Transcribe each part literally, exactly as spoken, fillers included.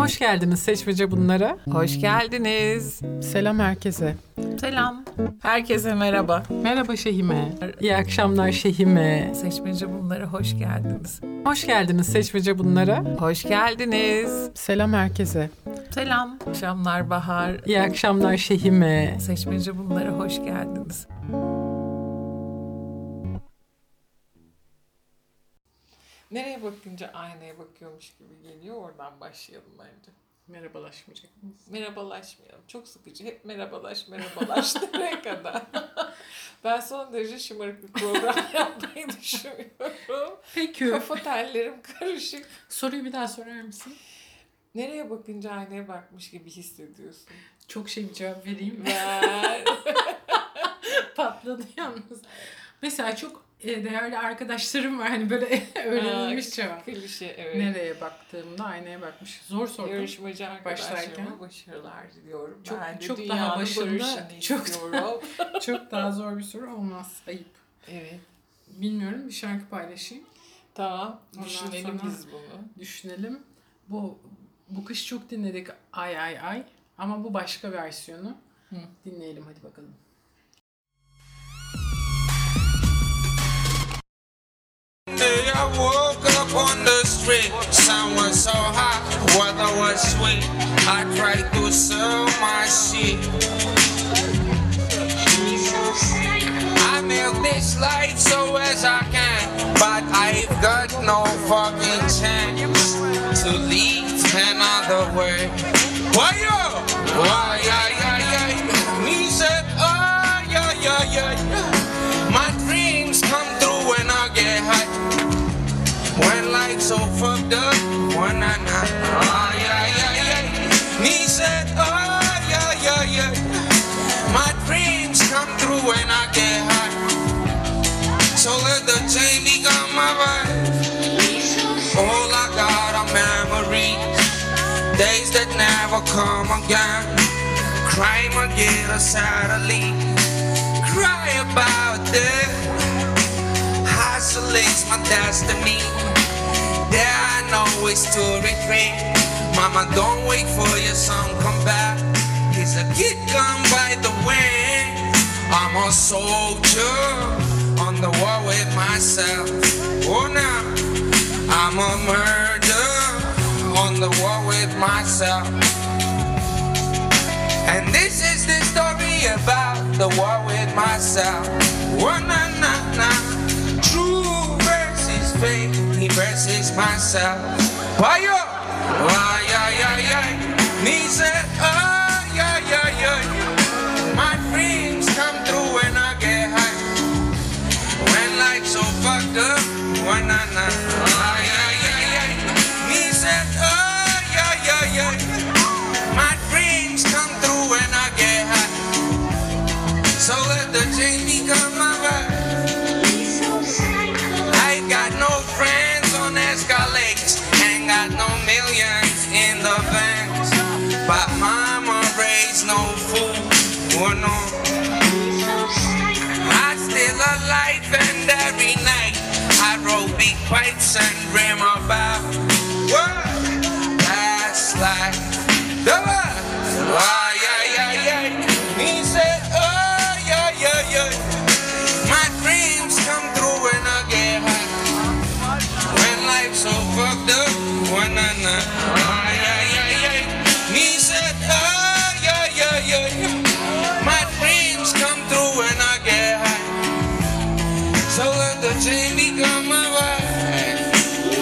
Hoş geldiniz Seçmece Bunlara. Hoş geldiniz. Selam herkese. Selam. Herkese merhaba. Merhaba Şehime. İyi akşamlar Şehime. Seçmece Bunlara hoş geldiniz. Hoş geldiniz Seçmece Bunlara. Hoş geldiniz. Selam herkese. Selam. Akşamlar Bahar. İyi akşamlar Şehime. Seçmece Bunlara hoş geldiniz. Nereye bakınca aynaya bakıyormuş gibi geliyor. Oradan başlayalım bence. Merhabalaşmayacak mıyız? Merhabalaşmayalım. Çok sıkıcı. Hep merhabalaş, merhabalaş nereye kadar? Ben son derece şımarık bir program yapmayı düşünüyorum. Peki. Kafa tellerim karışık. Soruyu bir daha sorar mısın? Nereye bakınca aynaya bakmış gibi hissediyorsun? Çok şey bir cevap vereyim. Ver. Patladı yalnız. Mesela çok değerli arkadaşlarım var. Hani böyle öğrenilmiş cevap. Klişe, evet. Nereye baktığımda aynaya bakmış. Zor sordum. Yarışmacı arkadaşlarıma başarılar diliyorum. Çok, ben de çok daha başında çok istiyorum. Çok daha zor bir soru olmaz. Ayıp. Evet. Bilmiyorum, bir şarkı paylaşayım. Tamam. Ondan Düşünelim biz bunu. Düşünelim. Bu bu kış çok dinledik Ay Ay Ay. Ama bu başka versiyonu. Hı. Dinleyelim hadi bakalım. Day I woke up on the street, sun was so hot, weather was sweet. I tried to sell my shit. I milk this life so as I can, but I've got no fucking chance to lead another way. Why yo? Why yeah yeah yeah? Me said oh yeah yeah yeah. My dreams come through when I get high. When life's so fucked up, when I not, oh yeah, yeah, yeah. Me said, oh yeah, yeah, yeah. My dreams come through when I get high. So let the chain become my vibe. All I got are memories, days that never come again. Crime again, a sadly, cry about it. Isolates my destiny. There I know it's to regret. Mama, don't wait for your son come back. He's a kid gone by the wind. I'm a soldier on the war with myself. Oh now, I'm a murderer on the war with myself. And this is the story about the war with myself. Oh na na na. True versus fake, he versus myself. Why yo? Why yeah yeah yeah? Me said oh yeah yeah yeah. My dreams come through when I get high. When life's so fucked up, why not nah? Why yeah yeah yeah? Me said oh yeah yeah yeah. My dreams come through when I get high. So let the change become my vibe. Got no friends on escalates, ain't got no millions in the banks, but mama raised no fool, oh no. I still alive and every night I roll big pipes and dream about what that's like. The what? Why yeah yeah yeah? He said oh yeah yeah yeah. My dreams come through when I get high. So fucked up, one na na, oh yeah yeah yeah. Me said, oh yeah yeah yeah. My dreams come through when I get high. So let the chain become my wife.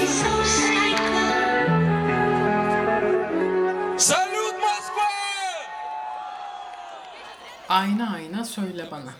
Salute Moskva. Ayna ayna söyle bana.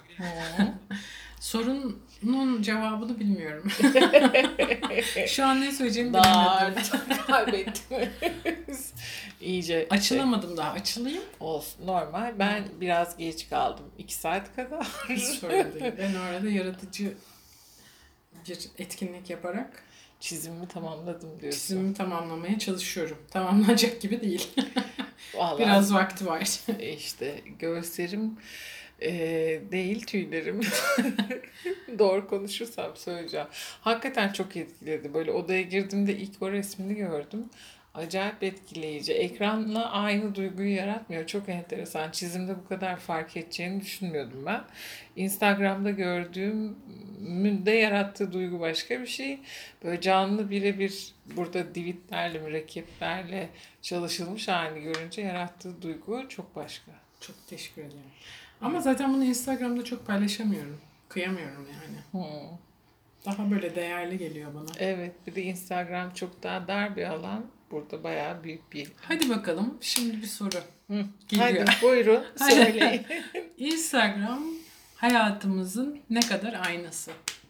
Sorunun cevabını bilmiyorum. Şu an ne söyleyeceğimi bilemedim. Kaybettiniz. İyice. Açılamadım şey. Daha. Açılayım. Olsun normal. Ben hmm. biraz geç kaldım. İki saat kadar. Hiç sorun değil. Ben orada yaratıcı bir etkinlik yaparak çizimimi tamamladım diyorsun. Çizimimi tamamlamaya çalışıyorum. Tamamlanacak gibi değil. Vallahi, biraz vakti var. İşte göğüslerim Ee, değil tüylerim. Doğru konuşursam söyleyeceğim. Hakikaten çok etkiledi. Böyle odaya girdiğimde ilk o resmini gördüm. acayip etkileyici. Ekranla aynı duyguyu yaratmıyor. Çok enteresan. Çizimde bu kadar fark edeceğini düşünmüyordum ben. Instagram'da gördüğümde yarattığı duygu başka bir şey. Böyle canlı birebir burada divitlerle, mürekkeplerle çalışılmış halini görünce yarattığı duygu çok başka. Çok teşekkür ederim. Ama zaten bunu Instagram'da çok paylaşamıyorum. Kıyamıyorum yani. Hmm. Daha böyle değerli geliyor bana. Evet, bir de Instagram çok daha dar bir alan. Burada bayağı büyük bir... Hadi bakalım şimdi bir soru Hı. geliyor. Hadi buyurun Hadi. söyleyin. Instagram hayatımızın ne kadar aynası?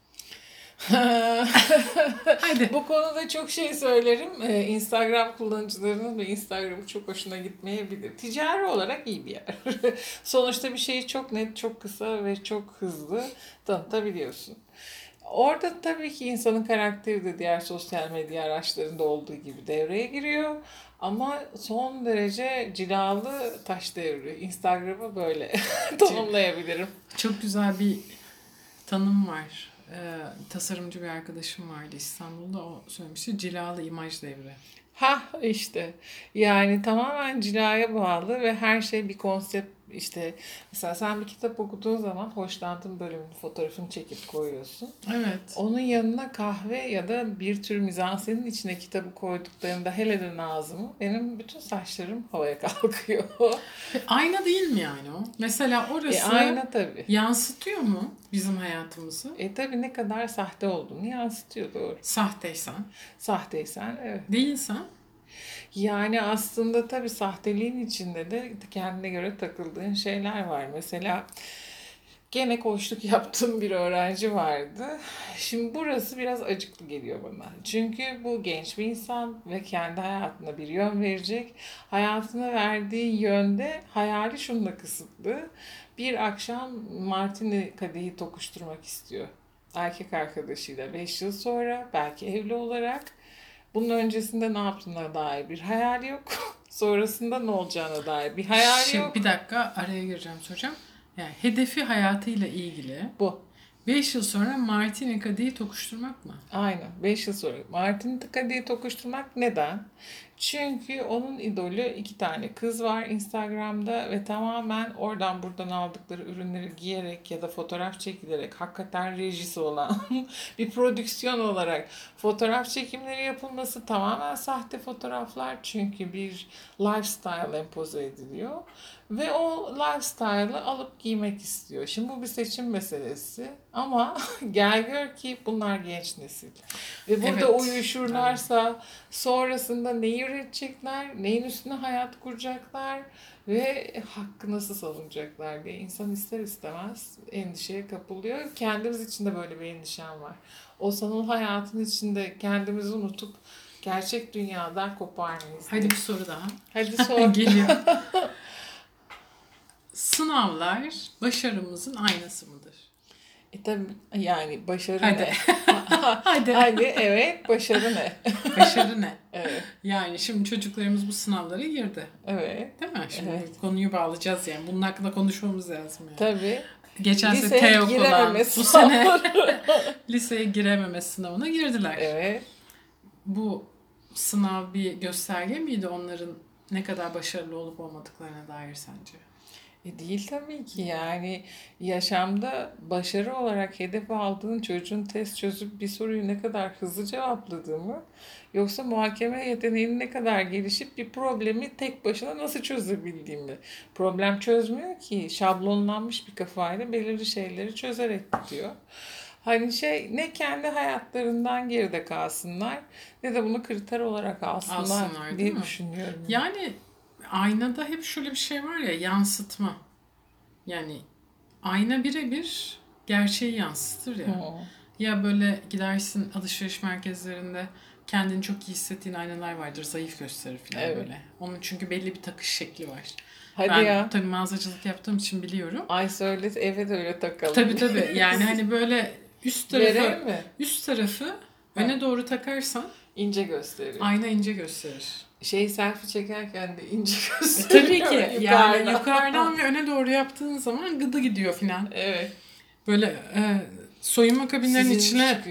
Hadi. Bu konuda çok şey söylerim. Ee, Instagram kullanıcılarının ve Instagram'ı çok hoşuna gitmeyebilir. Ticari olarak iyi bir yer. Sonuçta bir şeyi çok net, çok kısa ve çok hızlı tanıtabiliyorsun. Orada tabii ki insanın karakteri de diğer sosyal medya araçlarında olduğu gibi devreye giriyor. Ama son derece cilalı taş devri. Instagram'ı böyle tanımlayabilirim. Çok güzel bir tanım var. Ee, tasarımcı bir arkadaşım vardı İstanbul'da. O söylemişti. Cilalı imaj devri. Ha işte yani tamamen cilaya bağlı ve her şey bir konsept işte mesela sen bir kitap okuduğun zaman hoşlandığın bölümün fotoğrafını çekip koyuyorsun. Evet. Onun yanına kahve ya da bir tür mizansenin içine kitabı koyduklarında hele de Nazım'ı benim bütün saçlarım havaya kalkıyor. Ayna değil mi yani o? Mesela E orası ayna tabii. yansıtıyor mu bizim hayatımızı? E tabii ne kadar sahte olduğunu yansıtıyor doğru. Sahteysen. Sahteysen evet. Değilsen. Yani aslında tabii sahteliğin içinde de kendine göre takıldığın şeyler var. Mesela gene koçluk yaptığım bir öğrenci vardı. Şimdi burası biraz acıklı geliyor bana. Çünkü bu genç bir insan ve kendi hayatına bir yön verecek. Hayatına verdiği yönde hayali şununla kısıtlı. Bir akşam martini kadehi tokuşturmak istiyor. Erkek arkadaşıyla beş yıl sonra belki evli olarak. Bunun öncesinde ne yaptığına dair bir hayal yok. Sonrasında ne olacağına dair bir hayal Şey, yok. bir dakika araya gireceğim soracağım. Yani hedefi hayatıyla ilgili. Bu. beş yıl sonra Martini kadehi tokuşturmak mı? Aynen. beş yıl sonra. Martin Kadehi tokuşturmak neden? Çünkü onun idolü iki tane kız var Instagram'da ve tamamen oradan buradan aldıkları ürünleri giyerek ya da fotoğraf çekilerek hakikaten rejisi olan bir prodüksiyon olarak fotoğraf çekimleri yapılması tamamen sahte fotoğraflar çünkü bir lifestyle empoze ediliyor. Ve o lifestyle'ı alıp giymek istiyor. Şimdi bu bir seçim meselesi ama gel gör ki bunlar genç nesil. Ve burada Evet. uyuşurlarsa sonrasında neyi üretecekler, neyin üstüne hayat kuracaklar ve hakkı nasıl savunacaklar diye insan ister istemez endişeye kapılıyor. Kendimiz için de böyle bir endişem var. O sanal hayatın içinde kendimizi unutup gerçek dünyadan koparmayız. Hadi bir soru daha. Hadi sor. Geliyor. Sınavlar başarımızın aynası mıdır? E tabii yani başarı Hadi. ne? Hadi. Hadi evet başarı ne? Başarı ne? Evet. Yani şimdi çocuklarımız bu sınavlara girdi. Evet. Değil mi? Şimdi Evet. konuyu bağlayacağız yani. Bunun hakkında konuşmamız lazım yani. Tabii. Geçen sene Liseye TEOK olan, girememe bu sınavları. sene liseye girememe sınavına girdiler. Evet. Bu sınav bir gösterge miydi onların ne kadar başarılı olup olmadıklarına dair sence? E değil tabii ki yani yaşamda başarı olarak hedef aldığın çocuğun test çözüp bir soruyu ne kadar hızlı cevapladığımı yoksa muhakeme yeteneğinin ne kadar gelişip bir problemi tek başına nasıl çözebildiğimi. Problem çözmüyor ki şablonlanmış bir kafayla belirli şeyleri çözerek gidiyor. Hani şey ne kendi hayatlarından geride kalsınlar ne de bunu kriter olarak alsınlar, Alsınlar, değil diye mi? düşünüyorum. Yani aynada hep şöyle bir şey var ya, yansıtma. Yani ayna birebir gerçeği yansıtır ya. Hı. Ya böyle gidersin alışveriş merkezlerinde kendini çok iyi hissettiğin aynalar vardır. Zayıf gösterir falan Evet. böyle. Onun çünkü belli bir takış şekli var. Hadi ben ya. tabii mağazacılık yaptığım için biliyorum. Ay söyle eve de öyle takalım. Tabii tabii. Yani hani böyle üst Vereyim tarafı mi? üst tarafı öne doğru takarsan İnce gösteriyor. ayna ince gösterir. Şey selfie çekerken de ince E, gösteriyor. tabii ki. Yani yukarıdan. yukarıdan ve öne doğru yaptığın zaman gıdı gidiyor filan. Evet. Böyle e, soyunma kabinlerinin Sizin içine çıkıyoruz.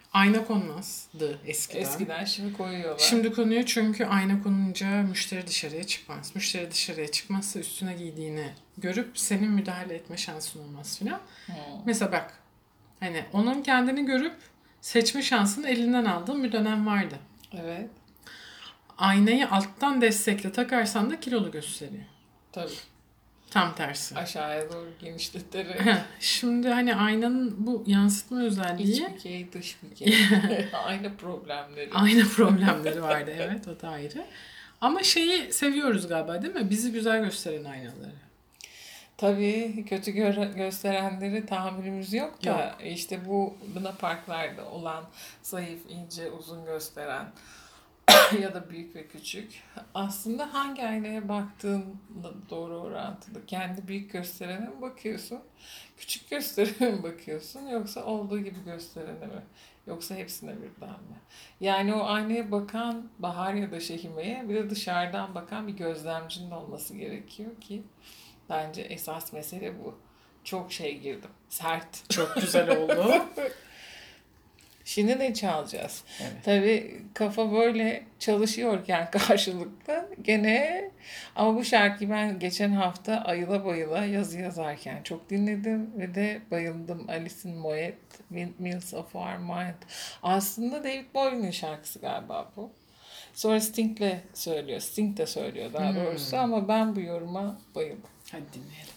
Ayna konmazdı eskiden. Eskiden, şimdi koyuyorlar. Şimdi konuyor çünkü ayna konunca müşteri dışarıya çıkmaz. Müşteri dışarıya çıkmazsa üstüne giydiğini görüp senin müdahale etme şansın olmaz filan. Hmm. Mesela bak, hani onun kendini görüp seçme şansını elinden aldığım bir dönem vardı. Evet. Aynayı alttan destekle takarsan da kilolu gösteriyor. Tabii. Tam tersi. Aşağıya doğru genişleterek. Şimdi hani aynanın bu yansıtma özelliği... İç bükey, dış bükey. Aynı problemleri. Aynı problemleri vardı, evet, o da ayrı. Ama şeyi seviyoruz galiba, değil mi? Bizi güzel gösteren aynaları. Tabii kötü gö- gösterenleri tahammülümüz yok da Yok. işte bu Luna Parklarda olan zayıf, ince, uzun gösteren ya da büyük ve küçük. Aslında hangi aynaya baktığınla doğru orantılı. Kendi büyük gösterene mi bakıyorsun? Küçük gösterene mi bakıyorsun? Yoksa olduğu gibi gösterene mi? Yoksa hepsine birden mi? Yani o aynaya bakan Bahar ya da Şehime'ye bir de dışarıdan bakan bir gözlemcinin olması gerekiyor ki bence esas mesele bu. Çok şey girdim. Sert. Çok güzel oldu. Şimdi ne çalacağız? Evet. Tabii kafa böyle çalışıyorken karşılıklı gene, ama bu şarkıyı ben geçen hafta ayıla bayıla yazı yazarken çok dinledim ve de bayıldım. Alice in Moet, Windmills of Our Mind. Aslında David Bowie'nin şarkısı galiba bu. Sonra Sting'le söylüyor. Sting de söylüyor daha doğrusu Hmm. ama ben bu yoruma bayıldım. Hadi dinleyelim.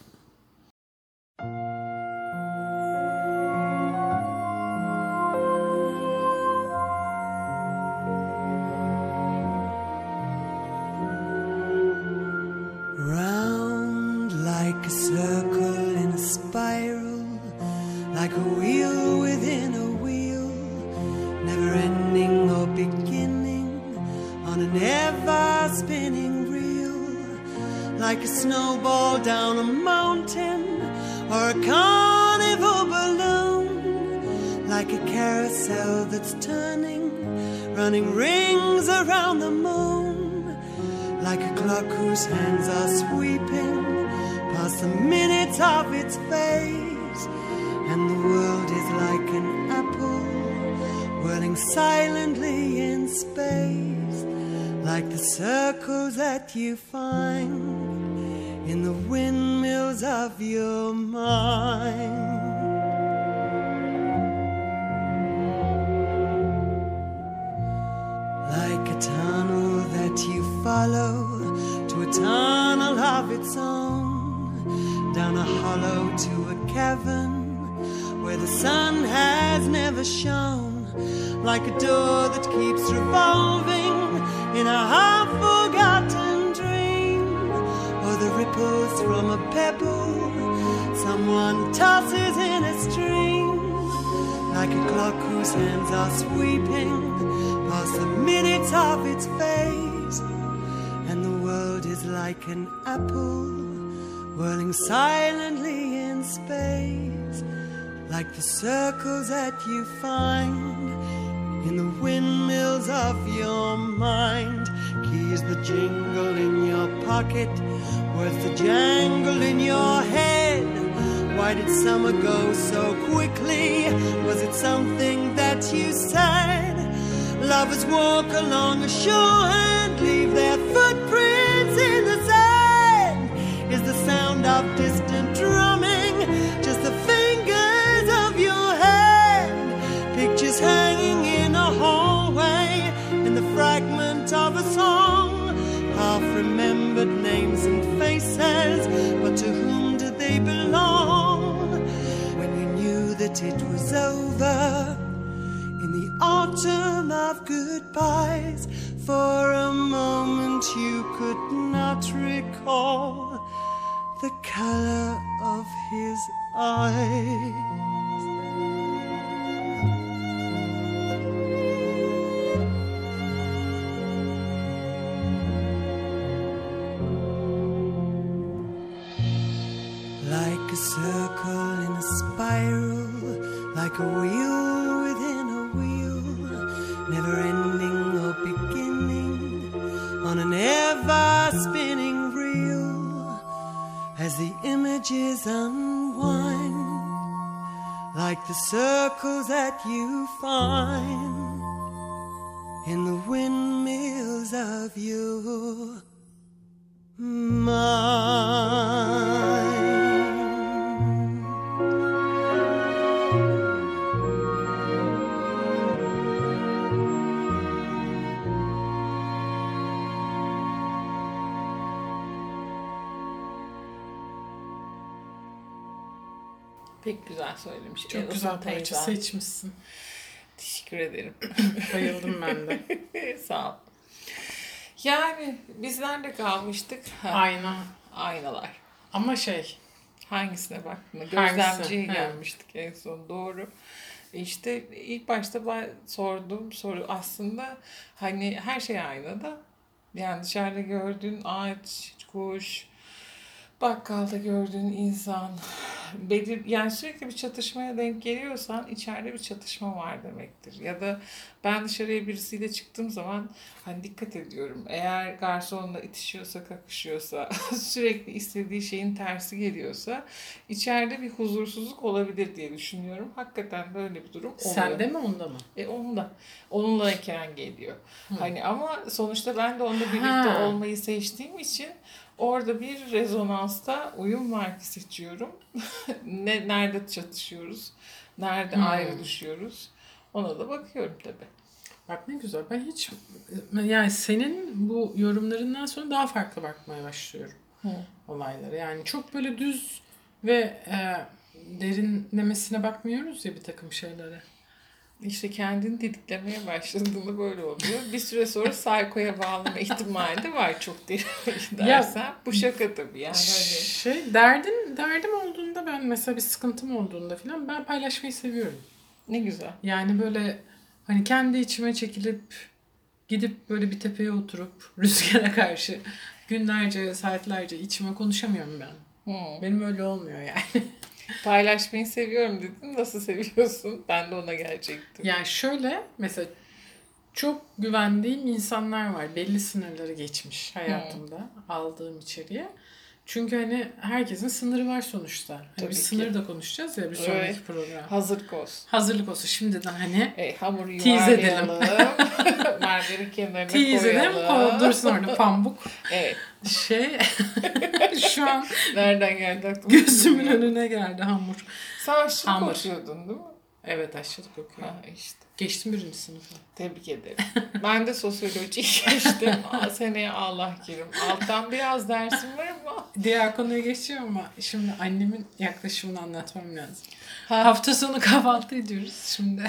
Round like a circle in a spiral, like a wheel within a wheel, never ending or beginning on an ever spinning reel, like a snowball down a mountain or a carnival balloon, like a carousel that's turning, running rings around the moon. Like a clock whose hands are sweeping past the minutes of its phase, and the world is like an apple whirling silently in space, like the circles that you find in the windmills of your mind. Like a tunnel that you follow to a tunnel of its own, down a hollow to a cavern where the sun has never shone, like a door that keeps revolving in a half-forgotten dream, or the ripples from a pebble someone tosses in a stream, like a clock whose hands are sweeping past the minutes of its phase, and the world is like an apple whirling silently in space, like the circles that you find in the windmills of your mind. Keys that jingle in your pocket, words that jangle in your head. Why did summer go so quickly? Was it something that you said? Lovers walk along a shore and leave their footprints in the sand. Is the sound of distant drumming just the fingers of your hand? Pictures hanging in a hallway in the fragment of a song, half-remembered names and faces, but to whom did they belong? When you knew that it was over, in the autumn of goodbyes, for a moment you could not recall the color of his eyes. Like a circle in a spiral, like a wheel within a wheel, never ending or beginning on an ever spinning reel, as the images unwind, like the circles that you find in the windmills of your mind. Pek güzel söylemiş. Çok Elazığ güzel parça teyzem. seçmişsin. Teşekkür ederim. Bayıldım ben de. Sağ ol. Yani biz nerede kalmıştık? Ha, Ayna. aynalar. Ama şey, Hangisine baktın? Hangisi? Gözlemciye He. gelmiştik en son, doğru. İşte ilk başta ben sorduğum soru aslında hani her şey aynada. Yani dışarıda gördüğün ağaç, kuş, bakkalda gördüğün insan, belir yani sürekli bir çatışmaya denk geliyorsan içeride bir çatışma var demektir. Ya da ben dışarıya birisiyle çıktığım zaman hani dikkat ediyorum. Eğer garsonla itişiyorsa, kakışıyorsa, sürekli istediği şeyin tersi geliyorsa içeride bir huzursuzluk olabilir diye düşünüyorum. Hakikaten böyle bir durum oluyor. sende mi onda mı? E onda. Onunlayken geliyor. Hani ama sonuçta ben de onunla birlikte Ha. olmayı seçtiğim için orada bir rezonansta uyum marki seçiyorum. ne nerede çatışıyoruz? Nerede Hmm. ayrı düşüyoruz? Ona da bakıyorum tabii. Bak ne güzel. Ben hiç, yani senin bu yorumlarından sonra daha farklı bakmaya başlıyorum Hı. olaylara. Yani çok böyle düz ve e, derinlemesine bakmıyoruz ya bir takım şeylere. İşte kendini didiklemeye başladığında böyle oluyor. Bir süre sonra saykoya bağlama ihtimali de var çok derin dersen. Bu şaka tabii yani. Hani... Şey, derdin, derdim olduğunda ben mesela bir sıkıntım olduğunda falan ben paylaşmayı seviyorum. Ne güzel. Yani böyle hani kendi içime çekilip gidip böyle bir tepeye oturup rüzgara karşı günlerce, saatlerce içime konuşamıyorum ben. Hı. Benim öyle olmuyor yani. Paylaşmayı seviyorum dedin. Nasıl seviyorsun? Ben de ona gelecektim. Yani şöyle mesela çok güvendiğim insanlar var. Belli sınırları geçmiş hayatımda aldığım içeriğe. Çünkü hani herkesin sınırı var sonuçta. Hani Tabii bir ki. sınır da konuşacağız ya bir sonraki Evet. program. Hazır olsun. Hazırlık olsun şimdiden hani. E, hamuru Tease edelim. yuvarlayalım. Mermerin kenarına Tease'den koyalım. dursun orada pambuk. Evet. Şey şu an Nereden geldi aklıma? gözümün önüne geldi hamur. Sen aşçılık Hamur. okuyordun değil mi? Evet aşçılık okuyorum. Ha işte. Geçtim birinci sınıfa. Tebrik ederim. Ben de sosyoloji geçtim. Aa, seneye Allah kerim. Alttan biraz dersim var ama. Diğer konuya geçiyorum ama şimdi annemin yaklaşımını anlatmam lazım. Ha. Hafta sonu kahvaltı ediyoruz şimdi.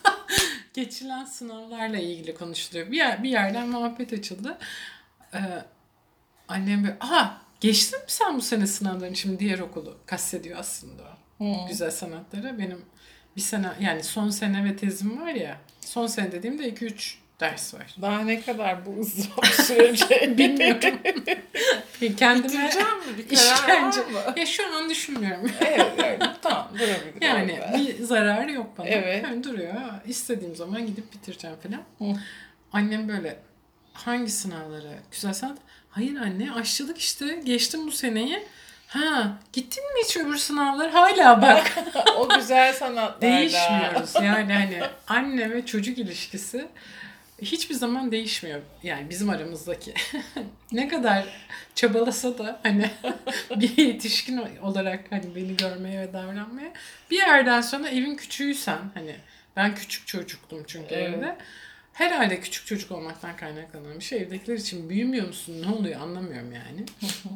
Geçilen sınavlarla ilgili konuşuluyor. Bir, yer, bir yerden muhabbet açıldı. Ee, annem böyle, aha geçtin mi sen bu sene sınavlarını? Şimdi diğer okulu kastediyor aslında o. Hı. Güzel sanatlara. Benim bir sene yani son sene ve tezim var ya. Son sene dediğimde iki üç ders var. Daha ne kadar bu ızdırap sürecek Bilmiyorum. Kendime Bitireceğim mi? Bir karar işkence. var mı? Ya şu an düşünmüyorum. Evet, evet. Tamam, durabilir. Yani orada. bir zararı yok bana. Evet. Yani duruyor. İstediğim zaman gidip bitireceğim falan. Hı. Annem böyle hangi sınavları? Güzel sanat. Hayır anne aşçılık işte. Geçtim bu seneyi. Ha gittin mi hiç öbür sınavlar? Hala bak. O güzel sanatlarda. Değişmiyoruz. Yani hani anne ve çocuk ilişkisi hiçbir zaman değişmiyor. Yani bizim aramızdaki. Ne kadar çabalasa da hani bir yetişkin olarak hani beni görmeye ve davranmaya bir yerden sonra evin küçüğüysen hani ben küçük çocuktum çünkü Evet. evde. Herhalde küçük çocuk olmaktan kaynaklanan bir şey. Evdekiler için büyümüyor musun? Ne oluyor anlamıyorum yani.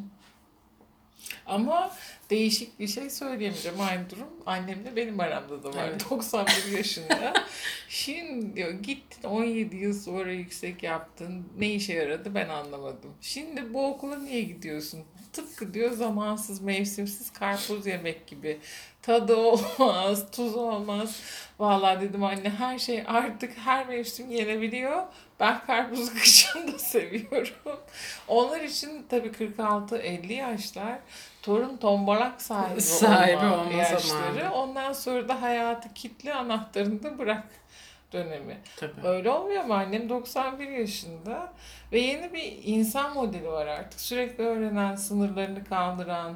Ama değişik bir şey söyleyemeyeceğim. Aynı durum annemle benim aramda da var. Evet. doksan bir yaşında. Şimdi diyor gittin on yedi yıl sonra yüksek yaptın. Ne işe yaradı ben anlamadım. Şimdi bu okula niye gidiyorsun? Tıpkı diyor zamansız, mevsimsiz karpuz yemek gibi. Tadı olmaz, tuz olmaz. Vallahi dedim anne her şey artık her mevsim yenebiliyor. Ben karpuzu kışın da seviyorum. Onlar için tabii kırk altı elli yaşlar torun tombalak sahibi, Sahibi olma, olma yaşları. zamanı. Ondan sonra da hayatı kitle anahtarını da bırak dönemi. Tabii. Öyle olmuyor mu? Annem doksan bir yaşında ve yeni bir insan modeli var artık. Sürekli öğrenen, sınırlarını kaldıran,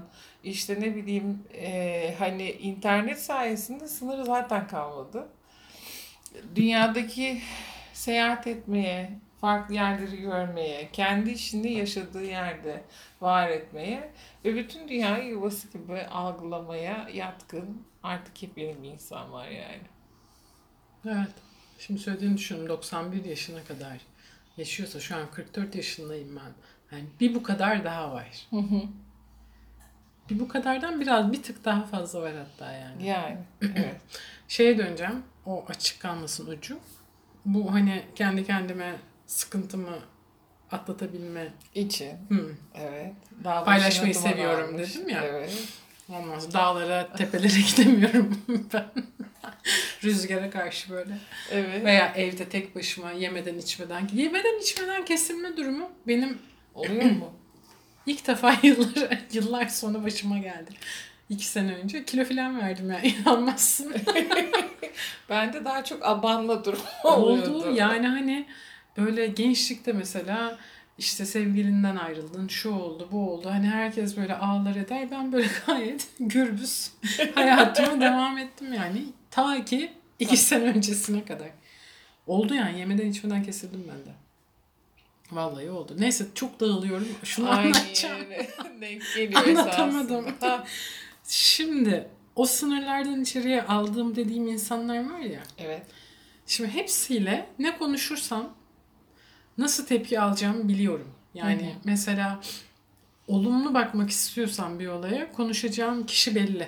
İşte ne bileyim e, hani internet sayesinde sınırı zaten kalmadı. Dünyadaki seyahat etmeye, farklı yerleri görmeye, kendi işini yaşadığı yerde var etmeye ve bütün dünyayı yuvası gibi algılamaya yatkın artık yepyeni bir insan var yani. Evet. Şimdi söylediğini düşünüyorum. doksan bir yaşına kadar yaşıyorsa, şu an kırk dört yaşındayım ben. Yani bir bu kadar daha var. Hı hı. Bir bu kadardan biraz bir tık daha fazla var hatta yani. Yani evet. Şeye döneceğim. O açık kalmasın ucu. Bu hani kendi kendime sıkıntımı atlatabilme. İçin. Hı. Evet. Dağ Paylaşmayı başına duman seviyorum almış. dedim ya. Evet. Olmaz. Dağlara, tepelere gidemiyorum ben. Rüzgara karşı böyle. Evet. Veya evde tek başıma yemeden içmeden. Yemeden içmeden kesilme durumu benim Oluyor mu? ilk defa yıllar, yıllar sonra başıma geldi. İki sene önce. Kilo falan verdim ya. İnanmazsın. Bende daha çok abanma durumu Oldu. oluyordu. Yani hani böyle gençlikte mesela işte sevgilinden ayrıldın, şu oldu, bu oldu. Hani herkes böyle ağlar eder. Ben böyle gayet gürbüz hayatıma devam ettim yani. Ta ki iki sene öncesine kadar. Oldu yani. Yemeden içmeden kesildim ben de. Vallahi oldu. Neyse çok dağılıyorum. Şunu Aynı anlatacağım. yere denk geliyor Anlatamadım. esasında. Ha. Şimdi o sınırlardan içeriye aldığım dediğim insanlar var ya. Evet. Şimdi hepsiyle ne konuşursam nasıl tepki alacağımı biliyorum. Yani Hı hı. mesela olumlu bakmak istiyorsam bir olaya konuşacağım kişi belli.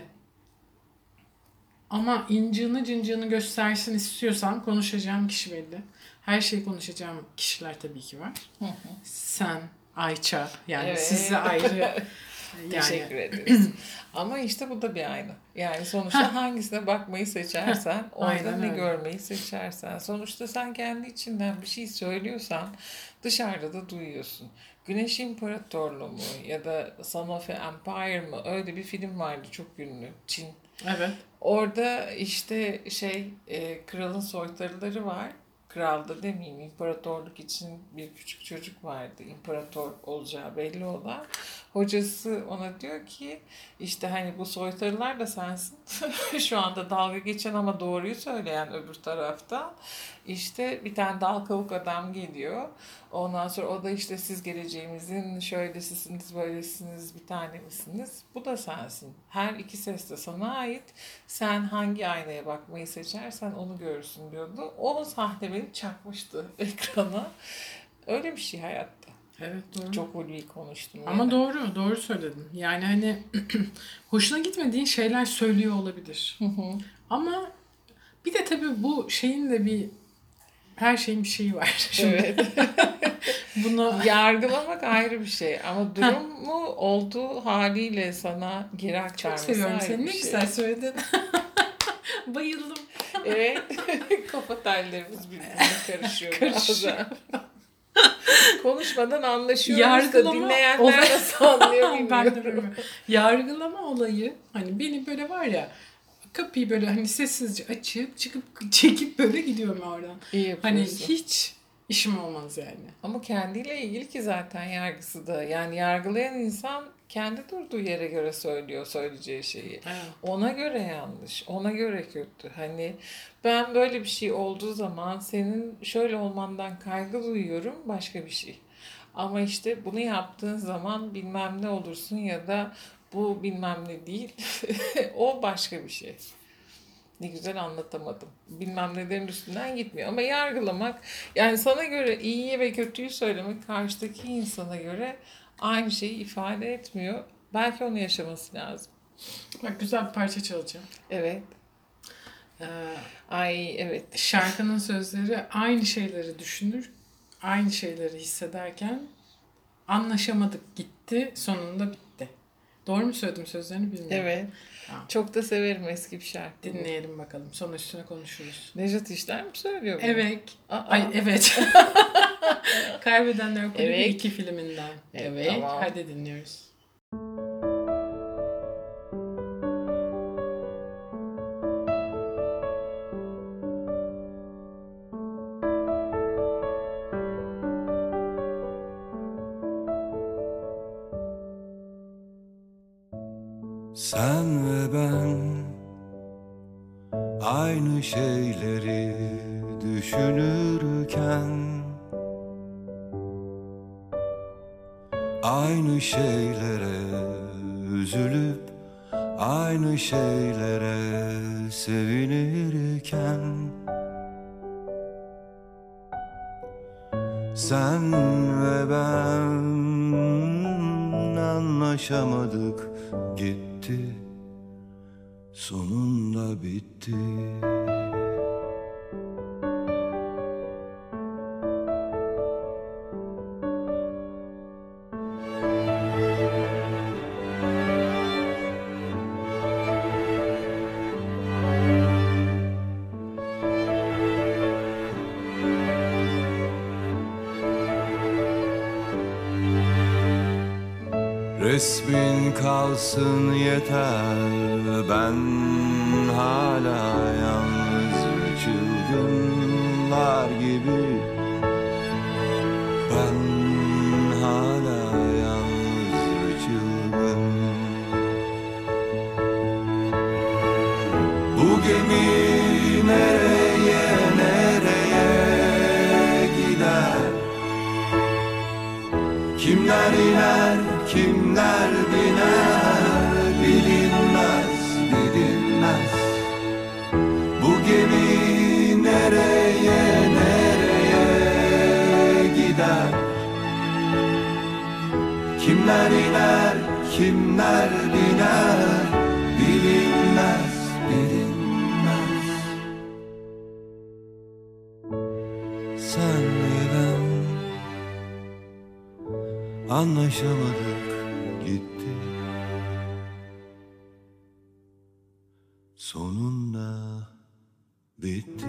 Ama incığını cıncığını göstersin istiyorsam konuşacağım kişi belli. Her şeyi konuşacağım kişiler tabii ki var. Hı hı. Sen, Ayça yani Evet. size ayrı yani. Teşekkür ederiz. Ama işte bu da bir ayna. Yani sonuçta hangisine bakmayı seçersen, orada Aynen ne öyle. görmeyi seçersen. Sonuçta sen kendi içinden bir şey söylüyorsan dışarıda da duyuyorsun. Güneş İmparatorluğu mu ya da Son of Empire mı? Öyle bir film vardı çok ünlü. Çin. Evet. Orada işte şey e, kralın soytarıları var. Kral da demeyeyim, imparatorluk için bir küçük çocuk vardı. İmparator olacağı belli olan. Hocası ona diyor ki işte hani bu soytarılar da sensin. Şu anda dalga geçen ama doğruyu söyleyen öbür tarafta. İşte bir tane dal kavuk adam geliyor. Ondan sonra o da işte siz geleceğimizin şöylesisiniz, böylesiniz, bir tane misiniz? Bu da sensin. Her iki ses de sana ait. Sen hangi aynaya bakmayı seçersen onu görürsün diyordu. O sahne beni çakmıştı ekrana. Öyle bir şey hayatta. Evet doğru. Çok ulvi konuştum. Ama yine. doğru, doğru söyledin. Yani hani hoşuna gitmediğin şeyler söylüyor olabilir. Hı hı. Ama bir de tabii bu şeyin de bir her şeyin bir şeyi var. Şimdi Evet. bunu Yargılamak ayrı bir şey ama durumu olduğu haliyle sana geri çok aktarması seviyorum ayrı seni. bir Ne şey. güzel söyledin. Bayıldım. Evet. Kafa tellerimiz birbirine karışıyor Karışıyor. bazen. Konuşmadan anlaşıyoruz da Yargılama dinleyenler olay- nasıl anlıyor Ben de bilmiyorum. bilmiyorum. Yargılama olayı hani beni böyle var ya kapıyı böyle hani sessizce açıp çıkıp çekip böyle gidiyorum oradan. İyi Hani yapıyorsun. hiç işim olmaz yani. Ama kendiyle ilgili ki zaten yargısı da. Yani yargılayan insan kendi durduğu yere göre söylüyor söyleyeceği şeyi. Evet. Ona göre yanlış, ona göre kötü. Hani ben böyle bir şey olduğu zaman senin şöyle olmandan kaygı duyuyorum, başka bir şey. Ama işte bunu yaptığın zaman bilmem ne olursun ya da bu bilmem ne değil. O başka bir şey. Ne güzel anlatamadım. Bilmem nelerin üstünden gitmiyor. Ama yargılamak, yani sana göre iyiyi ve kötüyü söylemek karşıdaki insana göre aynı şeyi ifade etmiyor. Belki onu yaşaması lazım. Bak güzel bir parça çalacağım. Evet. Ee, Ay evet. şarkının sözleri aynı şeyleri düşünür, aynı şeyleri hissederken anlaşamadık gitti, sonunda bitti. Doğru mu söyledim sözlerini bilmiyorum. Evet. Tamam. Çok da severim eski bir şarkı. Dinleyelim bakalım. Sonra üstüne konuşuruz. Nejat İşler mi söylüyor bunu? Evet. Aa. Ay evet. Kaybedenler Kulübü Evet. iki filminden. Evet, Evet. tamam. Hadi dinliyoruz. Sen ve ben aynı şeyleri düşünürken aynı şeylere üzülüp aynı şeylere sevinirken sen ve ben anlaşamadık, gitti, sonunda bitti. Resmin kalsın yeter, ben hala yalnız ve çılgınlar gibi. Ben hala yalnız ve çılgın. Bu gemi nereye nereye gider? Kimler iner, kimler biner, bilinmez, bilinmez. Bu gemi nereye, nereye gider? Kimler iner, kimler biner, bilinmez, bilinmez. Sen ve ben anlaşamadık, gitti, sonunda bitti.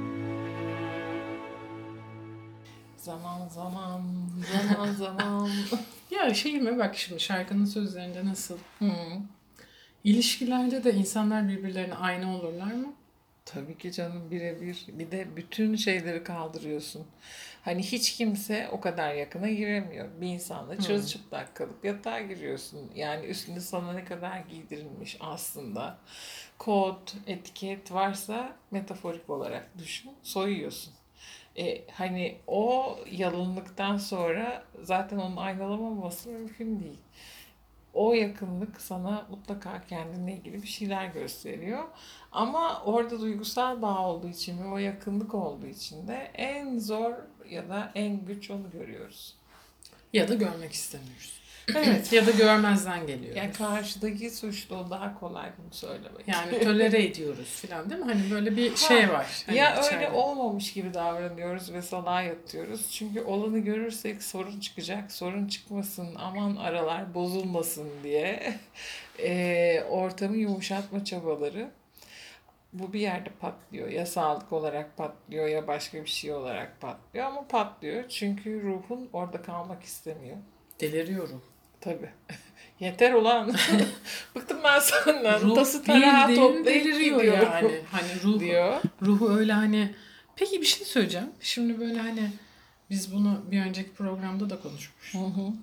Zaman zaman, zaman zaman. Ya şey mi bak şimdi şarkının sözlerinde nasıl? Hı. İlişkilerde de insanlar birbirlerine aynı olurlar mı? Tabii ki canım, birebir. Bir de bütün şeyleri kaldırıyorsun. Hani hiç kimse o kadar yakına giremiyor. Bir insanla çırılçıplak kalıp yatağa giriyorsun. Yani üstünde sana ne kadar giydirilmiş aslında. Kod, etiket varsa metaforik olarak düşün. Soyuyorsun. E, hani o yalınlıktan sonra zaten onun aynalamaması mümkün değil. O yakınlık sana mutlaka kendine ilgili bir şeyler gösteriyor. Ama orada duygusal bağ olduğu için ve o yakınlık olduğu için de en zor ya da en güç onu görüyoruz. Ya da görmek istemiyoruz. Evet. Ya da görmezden geliyoruz. Yani karşıdaki suçlu daha kolay bunu söylemek. Yani tolere ediyoruz falan değil mi? Hani böyle bir şey var. Hani ya içeride. öyle olmamış gibi davranıyoruz ve salağa yatıyoruz. Çünkü olanı görürsek sorun çıkacak, sorun çıkmasın, aman aralar bozulmasın diye e, ortamı yumuşatma çabaları. Bu bir yerde patlıyor. Ya sağlık olarak patlıyor ya başka bir şey olarak patlıyor. Ama patlıyor çünkü ruhun orada kalmak istemiyor. Deliriyorum. Tabii. Yeter ulan. Bıktım ben senden. Ruh Tası tarağı bildiğin toplayıp deliriyor gidiyorum. yani. Hani ruhu, diyor. ruhu öyle hani. Peki bir şey söyleyeceğim. Şimdi böyle hani biz bunu bir önceki programda da konuşmuştuk. Hı hı.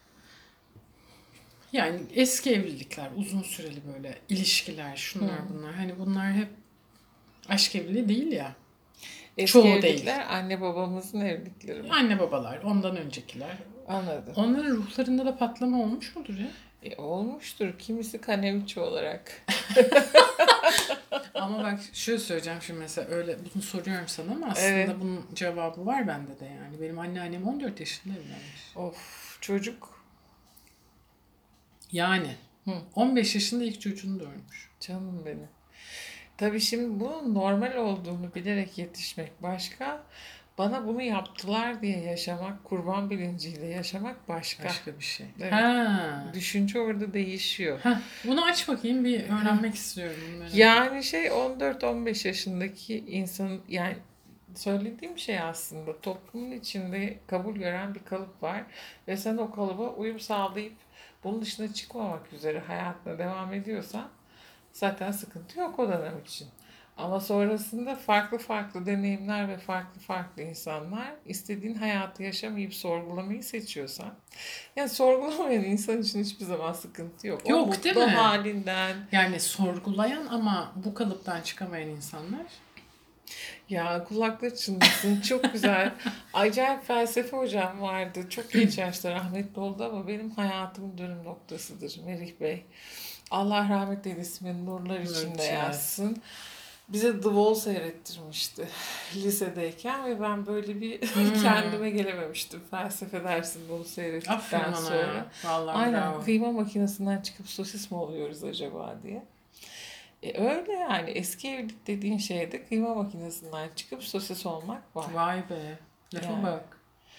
Yani eski evlilikler, uzun süreli böyle ilişkiler, şunlar bunlar. Hani bunlar hep aşk evliliği değil ya. Eski Çoğu evlilikler değil. anne babamızın evlilikleri mi? Anne babalar, ondan öncekiler. Anladım. Onların ruhlarında da patlama olmuş mudur ya? E, olmuştur. Kimisi kaneviçi olarak. Ama bak şöyle söyleyeceğim şimdi mesela öyle bunu soruyorum sana ama aslında Evet. bunun cevabı var bende de yani. Benim anneannem on dört yaşında evlenmiş. Of, çocuk. Yani Hı. on beş yaşında ilk çocuğunu doğurmuş. Canım benim. Tabii şimdi bunun normal olduğunu bilerek yetişmek başka. Bana bunu yaptılar diye yaşamak, kurban bilinciyle yaşamak başka. Başka bir şey. Evet. Ha. Düşünce orada değişiyor. Ha. Bunu aç bakayım bir öğrenmek istiyorum bunları. Yani şey on dört on beş yaşındaki insanın, yani söylediğim şey aslında toplumun içinde kabul gören bir kalıp var ve sen o kalıba uyum sağlayıp bunun dışına çıkmamak üzere hayatına devam ediyorsan zaten sıkıntı yok o dönem için. Ama sonrasında farklı farklı deneyimler ve farklı farklı insanlar, istediğin hayatı yaşamayıp sorgulamayı seçiyorsan, yani sorgulamayan insan için hiçbir zaman sıkıntı yok. Yok, o mutlu değil mi? halinden. Yani sorgulayan ama bu kalıptan çıkamayan insanlar. Ya kulakları çınlasın, çok güzel. Acayip felsefe hocam vardı. Çok genç yaşta rahmetli oldu ama benim hayatımın dönüm noktasıdır Merih Bey. Allah rahmet eylesin, nurlar içinde Evet. yazsın. Bize The Wall seyrettirmişti lisedeyken ve ben böyle bir kendime gelememiştim felsefe dersinde onu seyrettikten Aferin ona sonra. ya. Vallahi Aynen, bravo. kıyma makinesinden çıkıp sosis mi oluyoruz acaba diye. E öyle yani, eski evlilik dediğin şeyde kıyma makinesinden çıkıp sosis olmak var. Vay be. Lafa Yani. bak.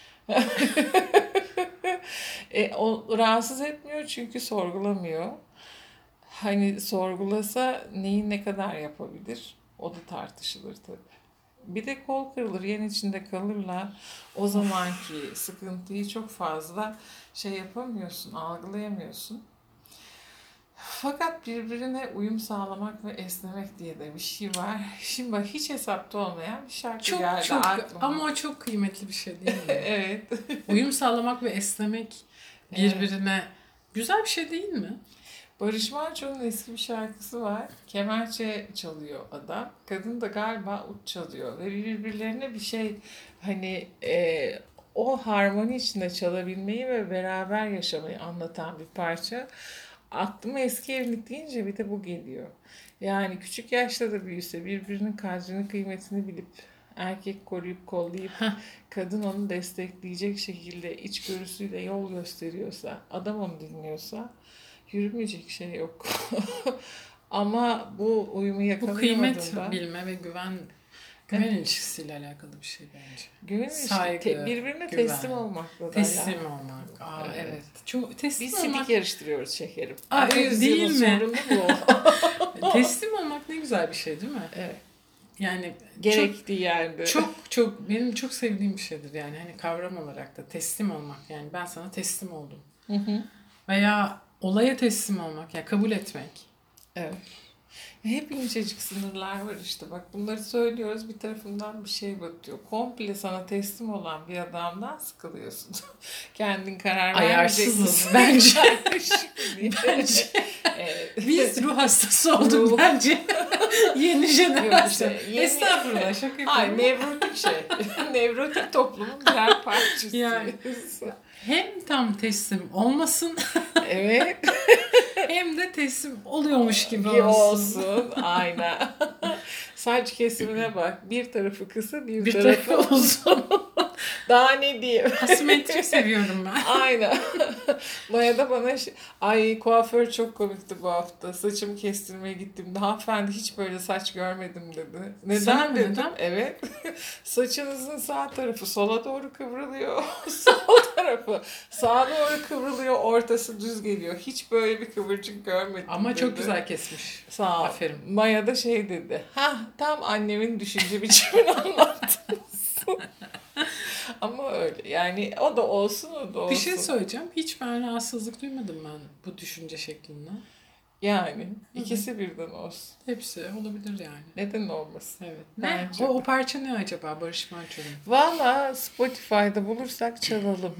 E, o rahatsız etmiyor çünkü sorgulamıyor. Hani sorgulasa neyi ne kadar yapabilir? O da tartışılır tabii. Bir de kol kırılır, yen içinde kalırla o zamanki sıkıntıyı çok fazla şey yapamıyorsun, algılayamıyorsun. Fakat birbirine uyum sağlamak ve esnemek diye de bir şey var. Şimdi bak, hiç hesapta olmayan bir şarkı Çok geldi çok aklıma. ama o çok kıymetli bir şey değil mi? Evet. Uyum sağlamak ve esnemek birbirine güzel bir şey değil mi? Barış Manço'nun eski bir şarkısı var. Kemençe çalıyor adam. Kadın da galiba ut çalıyor. Ve birbirlerine bir şey, hani e, o harmoni içinde çalabilmeyi ve beraber yaşamayı anlatan bir parça. Aklıma eski evlilik deyince bir de bu geliyor. Yani küçük yaşta da büyüse, birbirinin kadrini, kıymetini bilip erkek koruyup kollayıp kadın onu destekleyecek şekilde içgörüsüyle yol gösteriyorsa, adam onu dinliyorsa yürümeyecek şey yok. Ama bu uyumu Bu kıymet yakalayamadığında, bilme ve güven güven ilişkisiyle alakalı bir şey bence. güven Saygı, ilişki, birbirine güven, teslim olmakla da Teslim alakalı. olmak. Aa, Evet. evet. Çok teslim Biz olmak. sidik yarıştırıyoruz şekerim. Aa, Bu yüzyılın değil mi? sorunu bu. Teslim olmak ne güzel bir şey değil mi? Evet. Yani Gerektiği yerde. çok, çok çok benim çok sevdiğim bir şeydir yani, hani kavram olarak da teslim olmak, yani ben sana teslim oldum. Hı hı. Veya olaya teslim olmak, yani kabul etmek. Evet. Hep incecik sınırlar var işte. Bak bunları söylüyoruz, bir tarafından bir şey batıyor. Komple sana teslim olan bir adamdan sıkılıyorsun. Kendin karar Ayarsızız vermeyeceksin. bence. Bence. Evet. Biz ruh hastası olduk Ruh- bence. Yeni jenerasyon. Yok, şey, yeni- Estağfurullah, şaka yapıyorum. Ay, nevrotik şey. Nevrotik toplumun birer parçası. Yani. Hem tam teslim olmasın Evet. hem de teslim oluyormuş gibi Bir olsun. olsun. Aynen. Saç kesimine bak. Bir tarafı kısa, bir, Bir tarafı tarafı uzun. Daha ne diyeyim? Asimetrik seviyorum ben. Aynen. Maya da bana şey, ay kuaför çok komikti bu hafta. Saçımı kestirmeye gittim. Hanımefendi hiç böyle saç görmedim dedi. Neden Sana mı, dedim? neden? Evet. Saçınızın sağ tarafı sola doğru kıvrılıyor. Sol tarafı sağa doğru kıvrılıyor. Ortası düz geliyor. Hiç böyle bir kıvırcık görmedim Ama dedi. çok güzel kesmiş. Sağ ol. Aferin. Maya da şey dedi. Ha, tam annemin düşünce biçimini anlattın. Ama öyle. Yani o da olsun, o da olsun. Bir şey söyleyeceğim. Hiç ben rahatsızlık duymadım ben bu düşünce şeklinden. Yani ikisi birden olsun. Hepsi olabilir yani. Neden olmasın? Evet. Ne? Bence. O, o parça ne acaba Barış Manço'nun? Valla Spotify'da bulursak çalalım.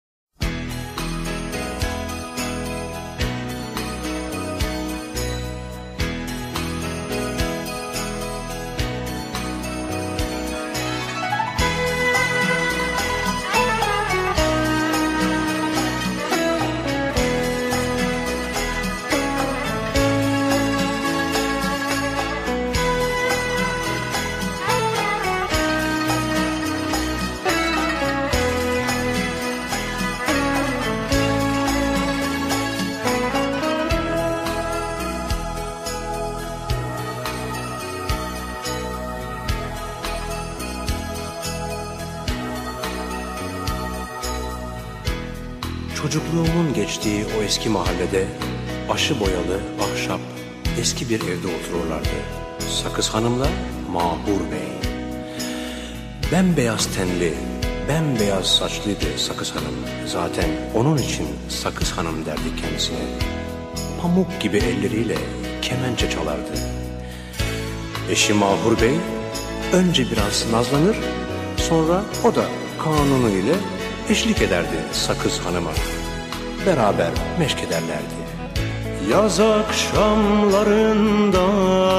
Çocukluğumun geçtiği o eski mahallede aşı boyalı, ahşap, eski bir evde otururlardı. Sakız Hanım'la Mahur Bey. Bembeyaz tenli, bembeyaz saçlıydı Sakız Hanım. Zaten onun için Sakız Hanım derdik kendisine. Pamuk gibi elleriyle kemençe çalardı. Eşi Mahur Bey önce biraz nazlanır, sonra o da kanunu ile eşlik ederdi Sakız Hanım'a. Beraber meşk ederlerdi. Yaz akşamlarında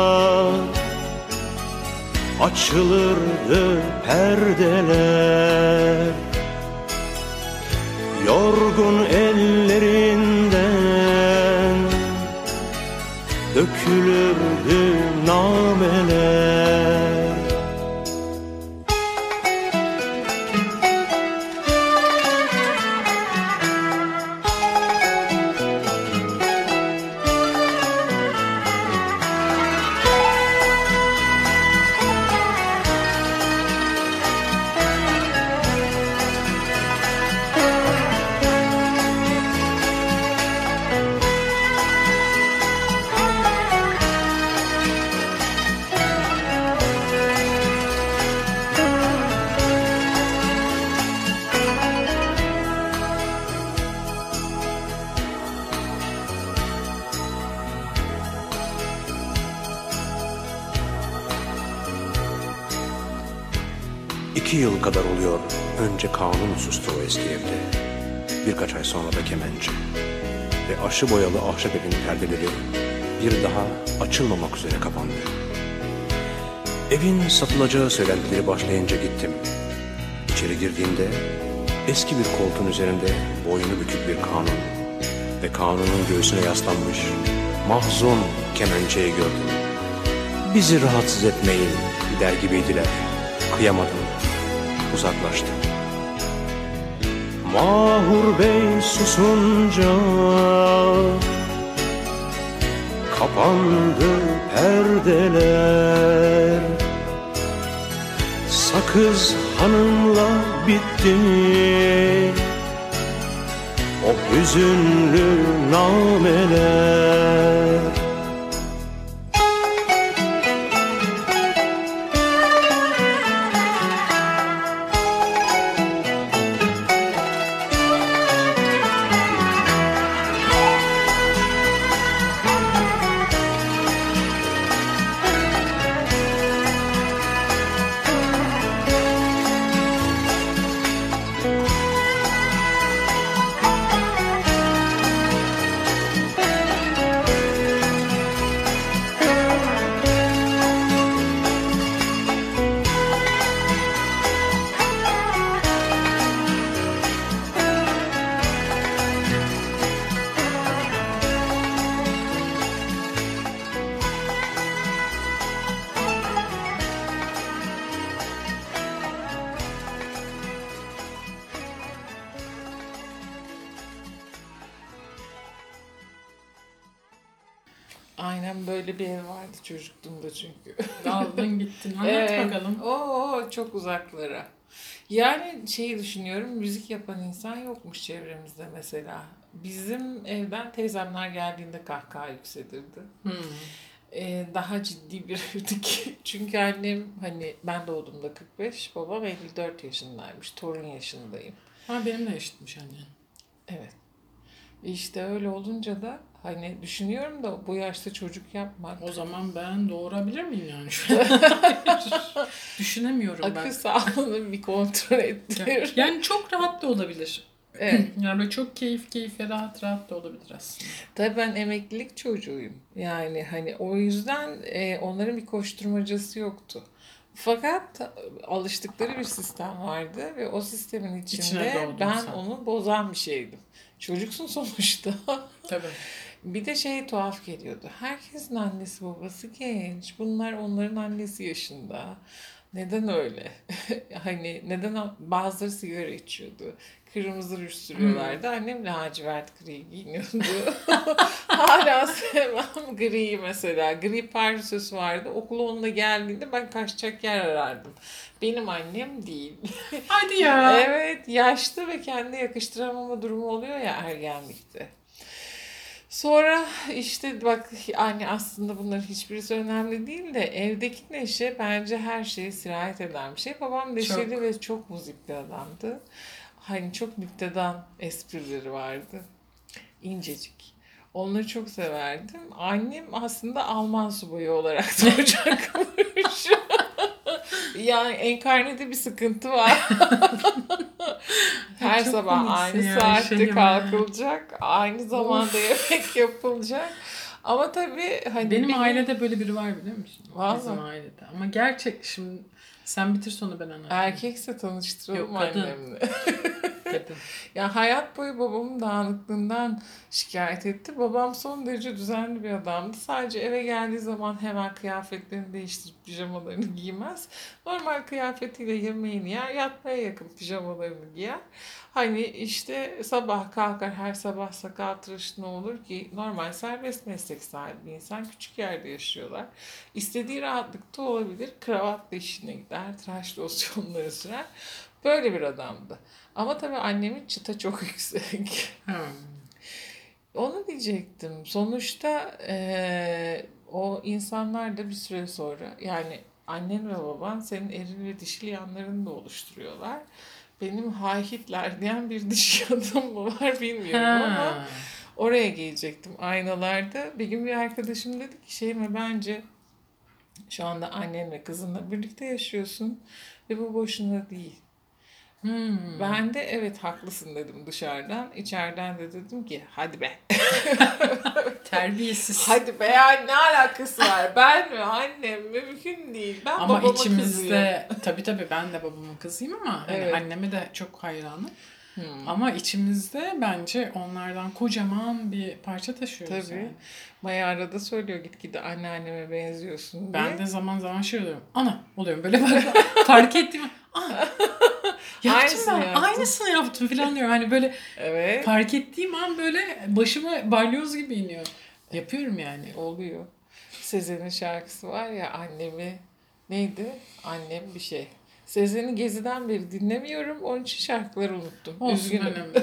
açılırdı perdeler, yorgun ellerinden dökülürdü nameler. İki yıl kadar oluyor önce kanun sustu o eski evde. Birkaç ay sonra da kemençe. Ve aşı boyalı ahşap evin perdeleri bir daha açılmamak üzere kapandı. Evin satılacağı söylentileri başlayınca gittim. İçeri girdiğimde eski bir koltuğun üzerinde boynu bükük bir kanun ve kanunun göğsüne yaslanmış mahzun kemençeyi gördüm. Bizi rahatsız etmeyin der gibiydiler. Kıyamadım. Uzaklaştı. Mahur Bey susunca kapandı perdeler. Sakız Hanım'la bitti o hüzünlü nameler. Aynen böyle bir ev vardı çocukluğumda çünkü. Daldın gittin. Anlat Evet. bakalım. Oo, çok uzaklara. Yani şeyi düşünüyorum, müzik yapan insan yokmuş çevremizde mesela. Bizim evden teyzemler geldiğinde kahkaha yükselirdi. Hmm. Ee, daha ciddi bir evdik. Çünkü annem, hani ben doğduğumda kırk beş, babam elli dört yaşındaymış. Torun yaşındayım. Ha benim de eşitmiş annen. Evet. İşte öyle olunca da hani düşünüyorum da bu yaşta çocuk yapmak. O zaman ben doğurabilir miyim yani şu an? Düşünemiyorum Akıl ben. sağlığını bir kontrol ettir. Yani çok rahat da olabilir. Evet. Yani böyle çok keyif keyif ve rahat rahat da olabilir aslında. Tabii ben emeklilik çocuğuyum. Yani hani o yüzden e, onların bir koşturmacası yoktu. Fakat alıştıkları bir sistem vardı ve o sistemin içinde İçine doğdun ben sen. onu bozan bir şeydim. Çocuksun sonuçta. Tabii. Bir de şey tuhaf geliyordu. Herkesin annesi babası genç. Bunlar onların annesi yaşında. Neden öyle? Hani neden bazıları sigara içiyordu. Kırmızı ruj sürüyorlardı. Annem lacivert gri giyiniyordu. Hala sevmem griyi mesela. Gri pardösüs vardı. Okula onunla geldiğinde ben kaçacak yer arardım. Benim annem değil. Hadi ya. Evet, yaşlı ve kendi yakıştıramama durumu oluyor ya ergenlikte. Sonra işte bak yani aslında bunların hiçbirisi önemli değil de evdeki neşe bence her şeye sirayet eden bir şey. Babam neşeli Çok. ve çok muzip bir adamdı. Hani çok nüktedan esprileri vardı. İncecik. Onları çok severdim. Annem aslında Alman subayı olarak doğacakmış. Yani enkarnede bir sıkıntı var. Her Çok sabah komiksin aynı ya, saatte şeyim kalkılacak. Aynı zamanda yemek yapılacak. Ama tabii hani Benim bir- ailede böyle biri var biliyor musun? Vallahi. Bizim ailede. Ama gerçek şimdi sen bitir sonra ben anlatayım. erkekse tanıştıralım Yok, kadın. annemle. Kadın. Ya hayat boyu babamın dağınıklığından şikayet etti. Babam son derece düzenli bir adamdı. Sadece eve geldiği zaman hemen kıyafetlerini değiştirip pijamalarını giymez. Normal kıyafetiyle yemeğini yer, yatmaya yakın pijamalarını giyer. Hani işte sabah kalkar, her sabah sakal tıraşı ne olur ki normal serbest meslek sahibi bir insan, küçük yerde yaşıyorlar. İstediği rahatlıkta olabilir. Kravatla işine gider, tıraş losyonları sürer. Böyle bir adamdı. Ama tabii annemin çıta çok yüksek. Hmm. Onu diyecektim. Sonuçta eee, o insanlar da bir süre sonra yani annen ve baban senin eril ve dişil yanlarını da oluşturuyorlar. Benim Heil Hitler diyen bir dişi adam mı var bilmiyorum ama Ha. oraya gelecektim aynalarda. Bir gün bir arkadaşım dedi ki Şeyma bence şu anda annenle kızınla birlikte yaşıyorsun ve bu boşuna değil. Hmm. Ben de evet haklısın dedim dışarıdan. İçeriden de dedim ki hadi be. Terbiyesiz. Hadi be ya ne alakası var? Ben mi annem mi? Mümkün değil. Ben Ama babama içimizde tabii tabii ben de babamın kızıyım ama hani Evet. anneme de çok hayranım. Hmm. Ama içimizde bence onlardan kocaman bir parça taşıyoruz. Tabii. Yani. Maya arada söylüyor gitgide anneanneme benziyorsun diye. Ben de zaman zaman şey oluyorum. Ana oluyorum böyle bak fark ettim. Aa, yaptım Aynısını ben. yaptın. Aynısını yaptım falan diyorum. Hani böyle Evet. fark ettiğim an böyle başıma balyoz gibi iniyor. Yapıyorum yani. Oluyor. Sezen'in şarkısı var ya annemi neydi? Annem bir şey. Sezen'i Gezi'den beri dinlemiyorum. Onun için şarkıları unuttum. Olsun Üzgünüm. önemli.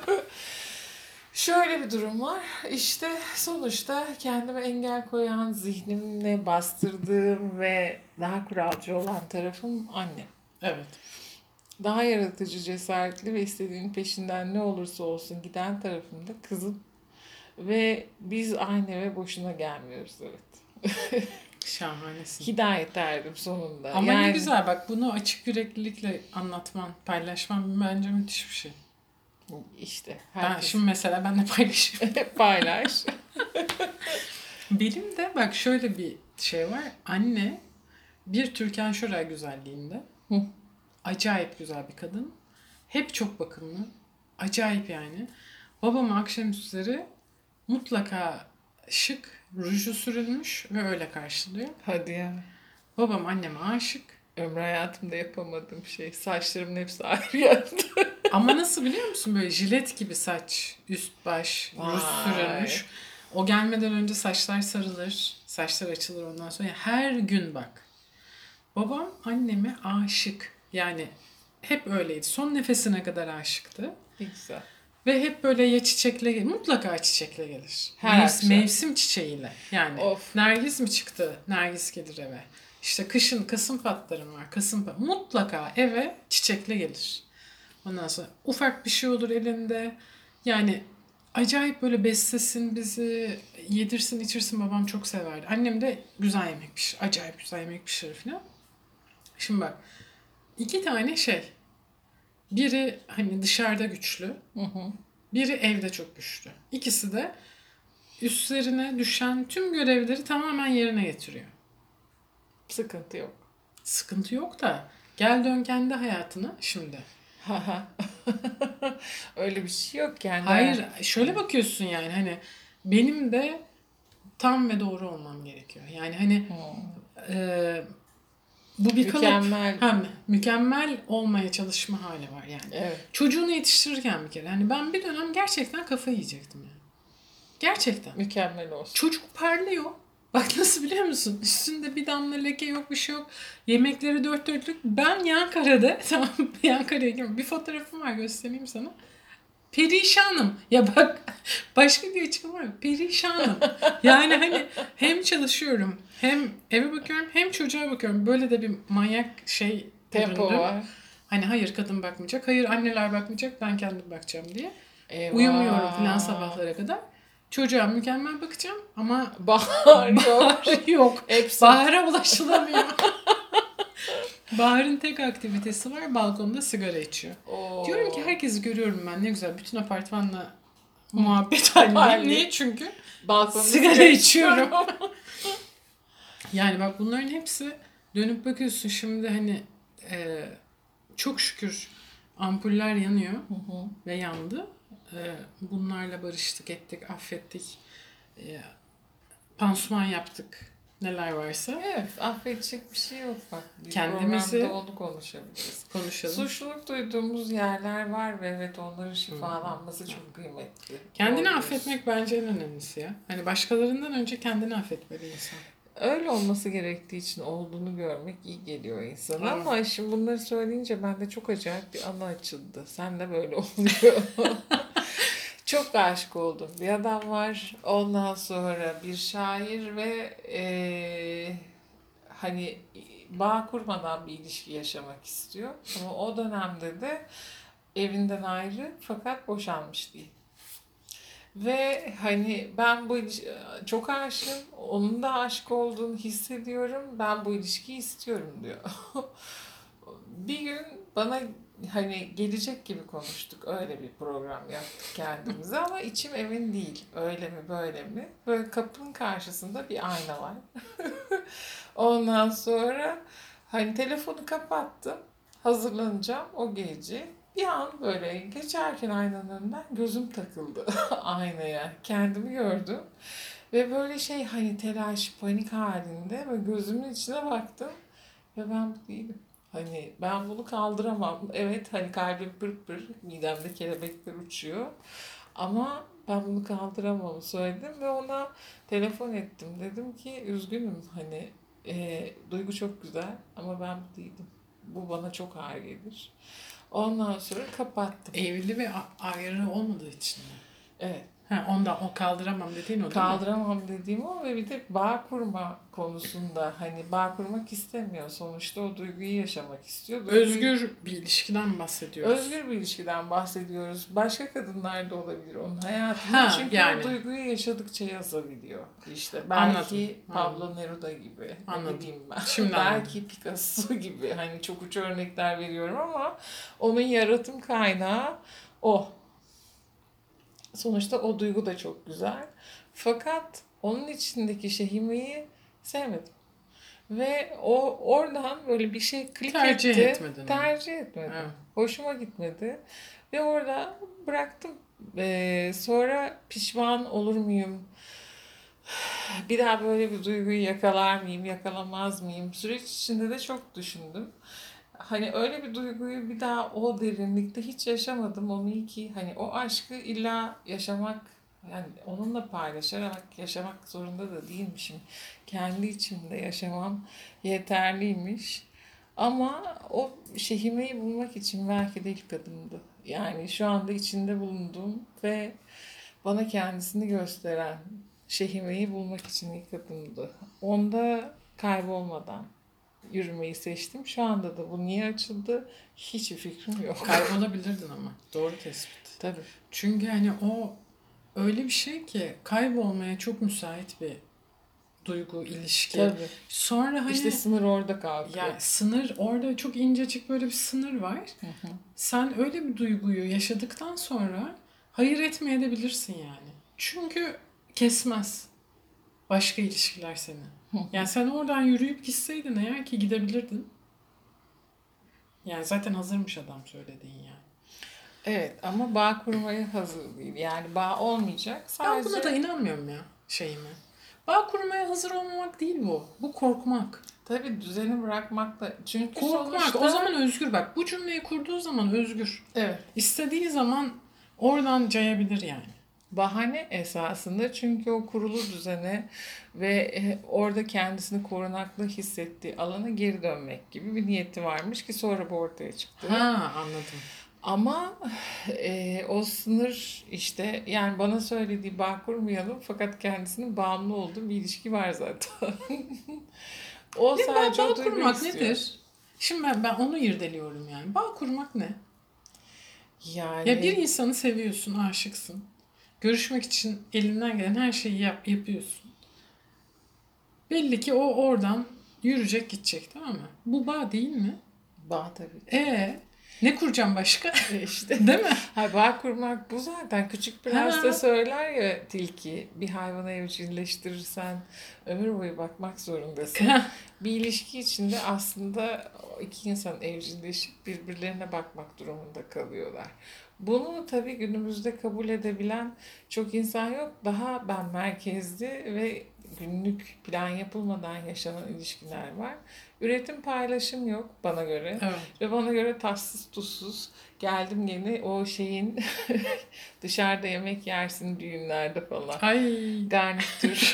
Şöyle bir durum var. İşte sonuçta kendime engel koyan, zihnimle bastırdığım ve daha kuralcı olan tarafım annem. Evet. Daha yaratıcı, cesaretli ve istediğinin peşinden ne olursa olsun giden tarafımda kızım. Ve biz aynı eve boşuna gelmiyoruz evet. Şahanesin. Hidayet erdim sonunda. Ama yani, ne güzel bak bunu açık yüreklilikle anlatman, paylaşman bence müthiş bir şey. İşte Ben herkes şimdi mesela ben de paylaşayım. paylaş. Benim de bak şöyle bir şey var. Anne bir Türkan Şoray güzelliğinde. Hı. Acayip güzel bir kadın. Hep çok bakımlı. Acayip yani. Babamı akşamüstleri mutlaka şık, ruju sürülmüş ve öyle karşılıyor. Hadi ya. Babam anneme aşık. Ömrü hayatımda yapamadığım şey. Saçlarımın hepsi ayrı yerde. Ama nasıl biliyor musun? Böyle jilet gibi saç, üst baş, ruj Vay. sürülmüş. O gelmeden önce saçlar sarılır, saçlar açılır ondan sonra. Yani her gün bak. Babam anneme aşık. Yani hep öyleydi. Son nefesine kadar aşıktı. Ne güzel. Ve hep böyle ya çiçekle gelir, mutlaka çiçekle gelir. Her Mevs- akşam. mevsim çiçeğiyle. Yani Of. Nergis mi çıktı? Nergis gelir eve. İşte kışın kasım patlarım var. Kasım pat- mutlaka eve çiçekle gelir. Ondan sonra ufak bir şey olur elinde. Yani acayip böyle beslesin bizi, yedirsin içirsin babam çok severdi. Annem de güzel yemek pişirir. Acayip güzel yemek pişirir falan. Şimdi bak iki tane şey. Biri hani dışarıda güçlü. Hı hı. Biri evde çok güçlü. İkisi de üstlerine düşen tüm görevleri tamamen yerine getiriyor. Sıkıntı yok. Sıkıntı yok da gel dön kendi hayatına şimdi. Öyle bir şey yok yani. Hayır şöyle bakıyorsun yani hani benim de tam ve doğru olmam gerekiyor. Yani hani e, bu bir kalıp. Mükemmel. Hem mükemmel olmaya çalışma hali var yani. Evet. Çocuğunu yetiştirirken bir kere. Hani ben bir dönem gerçekten kafayı yiyecektim yani. Gerçekten. Mükemmel olsun. Çocuk parlıyor. Bak nasıl biliyor musun? Üstünde bir damla leke yok, bir şey yok. Yemekleri dört dörtlük. Ben Yankara'da, tamam Yankara'ya girdim. Bir fotoğrafım var göstereyim sana. Perişanım. Ya bak başka bir açıklama var. Perişanım. Yani hani hem çalışıyorum, hem eve bakıyorum, hem çocuğa bakıyorum. Böyle de bir manyak şey Tempo büründüm. var. Hani hayır kadın bakmayacak, hayır anneler bakmayacak, ben kendim bakacağım diye. Eyvah. Uyumuyorum falan sabahlara kadar. Çocuğa mükemmel bakacağım ama Bahar yok. Bahar yok. Hepsi. Bahar'a ulaşılamıyor. Bahar'ın tek aktivitesi var, balkonda sigara içiyor. Oo. Diyorum ki herkesi görüyorum ben, ne güzel bütün apartmanla muhabbet halindeyim. Niye? Çünkü Balkonda sigara içiyorum. Yani bak, bunların hepsi, dönüp bakıyorsun şimdi hani e, çok şükür ampuller yanıyor. Hı hı. Ve yandı. E, bunlarla barıştık, ettik, affettik. E, pansuman yaptık. Neler varsa. Evet, affedecek bir şey yok bak. Bir Kendimizi- programda onu konuşabiliriz. Konuşalım. Suçluluk duyduğumuz yerler var ve evet, onların şifalanması çok kıymetli. Kendini Doğru affetmek bence en önemlisi ya. Hani başkalarından önce kendini affetmeli insan. öyle olması gerektiği için olduğunu görmek iyi geliyor insana. Evet. Ama şimdi bunları söyleyince bende çok acayip bir anı açıldı. Sen de böyle oluyor. Çok aşık oldum. Bir adam var. Ondan sonra bir şair ve eee, hani bağ kurmadan bir ilişki yaşamak istiyor. Ama o dönemde de evinden ayrı fakat boşanmış değil. Ve hani ben bu ilişki çok aşığım. Onun da aşık olduğunu hissediyorum. Ben bu ilişkiyi istiyorum diyor. Bir gün bana hani gelecek gibi konuştuk. Öyle bir program yaptık kendimize ama içim emin değil. Öyle mi böyle mi? Böyle kapının karşısında bir ayna var. Ondan sonra hani telefonu kapattım. Hazırlanacağım o gece. Bir an böyle geçerken aynanın önünden gözüm takıldı aynaya. Kendimi gördüm. Ve böyle şey hani telaş, panik halinde ve gözümün içine baktım. Ve ben bu değilim. Hani ben bunu kaldıramam. Evet hani kalbim pır pır, midemde kelebekler uçuyor. Ama ben bunu kaldıramam söyledim ve ona telefon ettim. Dedim ki üzgünüm hani e, duygu çok güzel ama ben bu değilim. Bu bana çok ağır gelir. Ondan sonra kapattım. Evli ve a- ayrı olmadığı için mi? Evet. Ha, ondan o kaldıramam dediğin o değil mi? Kaldıramam dediğim o ve bir de bağ kurma konusunda hani bağ kurmak istemiyor. Sonuçta o duyguyu yaşamak istiyor. Duyguyu- Özgür bir ilişkiden bahsediyoruz. Özgür bir ilişkiden bahsediyoruz. Başka kadınlar da olabilir onun hayatında. Ha, Çünkü yani. o duyguyu yaşadıkça yazabiliyor. İşte Anladım. belki Pablo Neruda gibi. Anladım. Ne bileyim ben. Şimdi belki Picasso gibi. Hani çok uç örnekler veriyorum ama onun yaratım kaynağı o. Sonuçta o duygu da çok güzel. Fakat onun içindeki Şehime'yi sevmedim. Ve o oradan böyle bir şey klik Tercih etti. etmedin onu. Tercih etmedim. Evet. Hoşuma gitmedi. Ve orada bıraktım. Ee, sonra pişman olur muyum? Bir daha böyle bir duyguyu yakalar mıyım, yakalamaz mıyım? Süreç içinde de çok düşündüm. Hani öyle bir duyguyu bir daha o derinlikte hiç yaşamadım. Onu iyi ki hani o aşkı illa yaşamak, yani onunla paylaşarak yaşamak zorunda da değilmişim. Kendi içimde yaşamam yeterliymiş. Ama o Şehime'yi bulmak için belki de ilk adımdı. Yani şu anda içinde bulunduğum ve bana kendisini gösteren Şehime'yi bulmak için ilk adımdı. Onda kaybolmadan yürümeyi seçtim. Şu anda da bu niye açıldı hiçbir fikrim yok. Kaybolabilirdin ama. Doğru tespit. Tabii. Çünkü hani o öyle bir şey ki kaybolmaya çok müsait bir duygu, ilişki. Tabii. Sonra hani İşte sınır orada kalkıyor. ya sınır, orada çok incecik böyle bir sınır var. Sen öyle bir duyguyu yaşadıktan sonra hayır etmeyebilirsin yani. Çünkü kesmez başka ilişkiler seni. Yani sen oradan yürüyüp gitseydin eğer ki gidebilirdin. Yani zaten hazırmış adam söylediğin yani. Evet ama bağ kurmaya hazır değil. Yani bağ olmayacak. Ben Sadece buna da inanmıyorum ya şeyime. Bağ kurmaya hazır olmamak değil bu. Bu korkmak. tabii düzeni bırakmak da çünkü Korkmak. sonuçta O zaman özgür bak. Bu cümleyi kurduğu zaman özgür. evet. İstediği zaman oradan cayabilir yani. Bahane esasında çünkü o kurulu düzene ve e, orada kendisini korunaklı hissettiği alana geri dönmek gibi bir niyeti varmış ki sonra bu ortaya çıktı. Ha, anladım. Ama e, o sınır işte yani bana söylediği bağ kurmayalım fakat kendisinin bağımlı olduğu bir ilişki var zaten. O Ne, sadece bağ, bağ o duyguyu kurmak istiyor. nedir? Şimdi ben, ben onu irdeliyorum yani. Bağ kurmak ne? Yani Ya bir insanı seviyorsun, aşıksın. görüşmek için elinden gelen her şeyi yap, yapıyorsun. Belli ki o oradan yürüyecek gidecek, tamam mı? Bu bağ değil mi? Bağ tabii. Ee, ne kuracağım başka? E işte. Değil mi? Ha, bağ kurmak bu zaten. Küçük Prens de söyler ya tilki, bir hayvanı evcilleştirirsen ömür boyu bakmak zorundasın. Bir ilişki içinde aslında iki insan evcilleşip birbirlerine bakmak durumunda kalıyorlar. Bunu tabii günümüzde kabul edebilen çok insan yok. Daha ben merkezli ve günlük plan yapılmadan yaşanan ilişkiler var. Üretim paylaşım yok bana göre. Evet. Ve bana göre tatsız tuzsuz geldim yeni o şeyin dışarıda yemek yersin düğünlerde falan. Ay. Garnitür.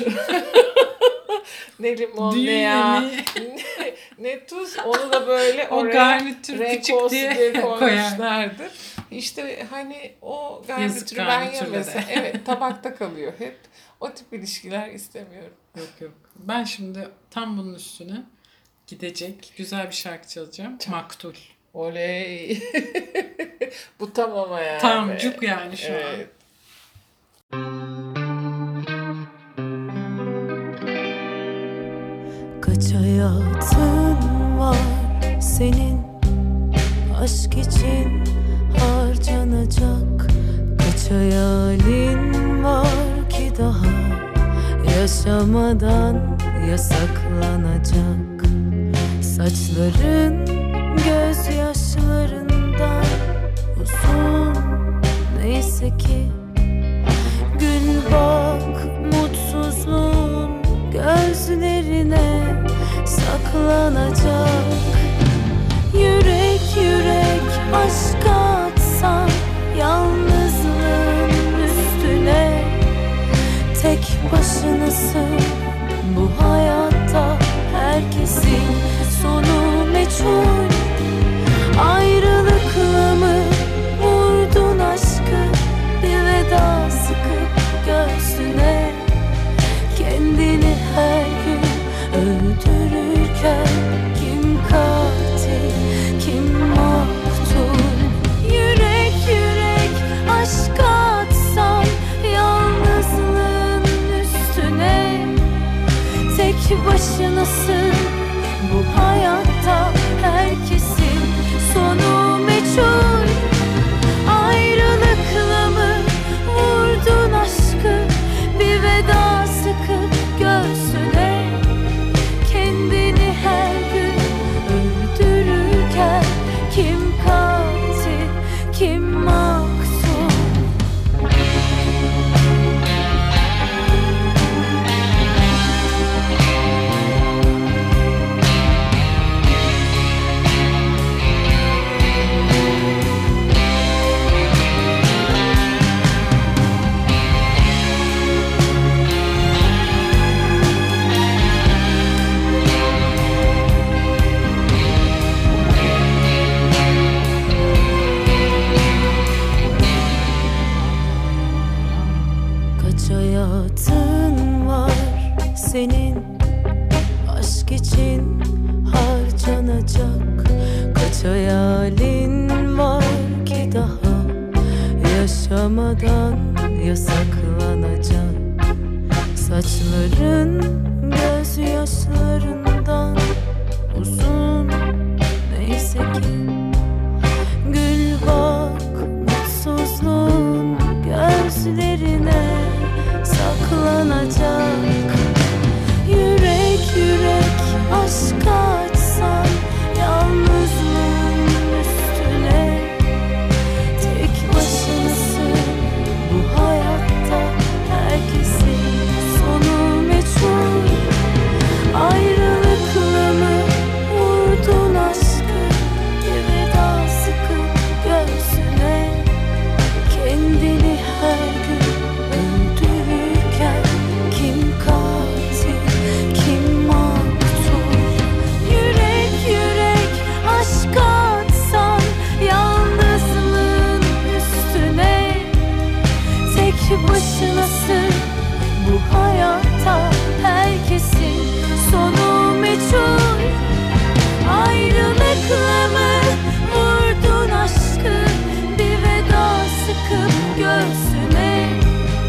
Ne limon Düğün ne ya. yemeği. ne, ne tuz onu da böyle O oraya garnitür renk küçük olsun diye diye koyar. koymuşlardı. İşte hani o garnitürü ben garnitürlere. yemesem. Evet, tabakta kalıyor hep. O tip ilişkiler istemiyorum. Yok yok. Ben şimdi tam bunun üstüne gidecek güzel bir şarkı çalacağım. Maktul. Oley. Bu tam ama yani. Tam cuk yani şu Evet. Kaç hayatın var senin, aşk için harcanacak. Kaç hayalin var ki daha yaşamadan yasaklanacak. Saçların gözyaşlarından uzun neyse ki. Gül bak mutsuzluğun gözlerine saklanacak. Yürek yürek aşka atsan yalnızlığın üstüne. Tek başınasın bu hayatta, herkesin sonu meçhul. Ayrılıkla mı vurdun aşkı, bir veda sıkıp göğsüne. Kendini her gün öldürürken kim katil, kim maktul? Yürek yürek aşka atsan yalnızlığın üstüne. Tek başınasın bu hayatta, herkesin sonu meçhul. Ayrılıkla mı vurdun aşkı, bir veda sıkıp göğsüne. Kendini her gün öldürürken kim katil, kim maktul? Kaç hayatın var senin, aşk için harcanacak. Kaç hayalin var ki daha yaşamadan yasaklanacak. Saçların gözyaşlarından uzun neyse ki. Gül bak mutsuzluğun gözlerine saklanacak. Yürek yürek aşka açsan yalnızlığın üstüne. Tek başınasın bu hayatta, herkesin sonu meçhul. Ayrılıkla mı vurdun aşkı, bir veda sıkıp göğsüne. Kendini her gün öldürürken kim katil, kim maktul? Yürek yürek aşka atsan yalnızlığın üstüne. Tek başınasın bu hayatta, herkesin sonu meçhul. Ayrılıkla mı vurdun aşkı, bir veda sıkıp göğsüne.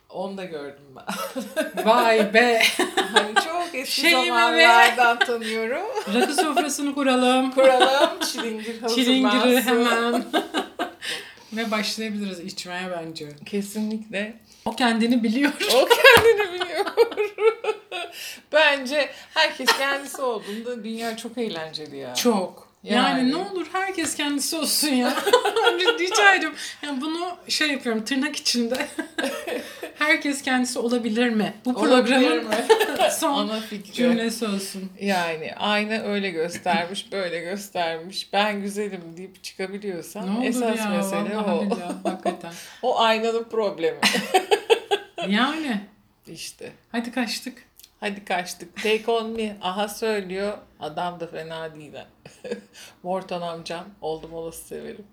Onu da gördüm ben. Vay be. Hani çok eski Şeyime zamanlardan tanıyorum. Rakı sofrasını kuralım. Kuralım, çilingir hazırlansın. Çilingiri hemen. Ve başlayabiliriz içmeye bence. Kesinlikle. O kendini biliyor. O kendini biliyor. Bence herkes kendisi olduğunda dünya çok eğlenceli ya. Çok. Yani, Yani. ne olur herkes kendisi olsun ya. Rica ediyorum. Yani bunu şey yapıyorum tırnak içinde. Herkes kendisi olabilir mi? Bu Olabilir programın mi? son Ana fikri. cümlesi olsun. Yani ayna öyle göstermiş, böyle göstermiş. Ben güzelim deyip çıkabiliyorsan Ne olur esas ya, mesele vallahi o. billahi, hakikaten. O aynanın problemi. Yani. İşte. Hadi kaçtık. Hadi kaçtık. Take on me. Aha söylüyor. Adam da fena değil. Morton amcam. Oldum olası severim.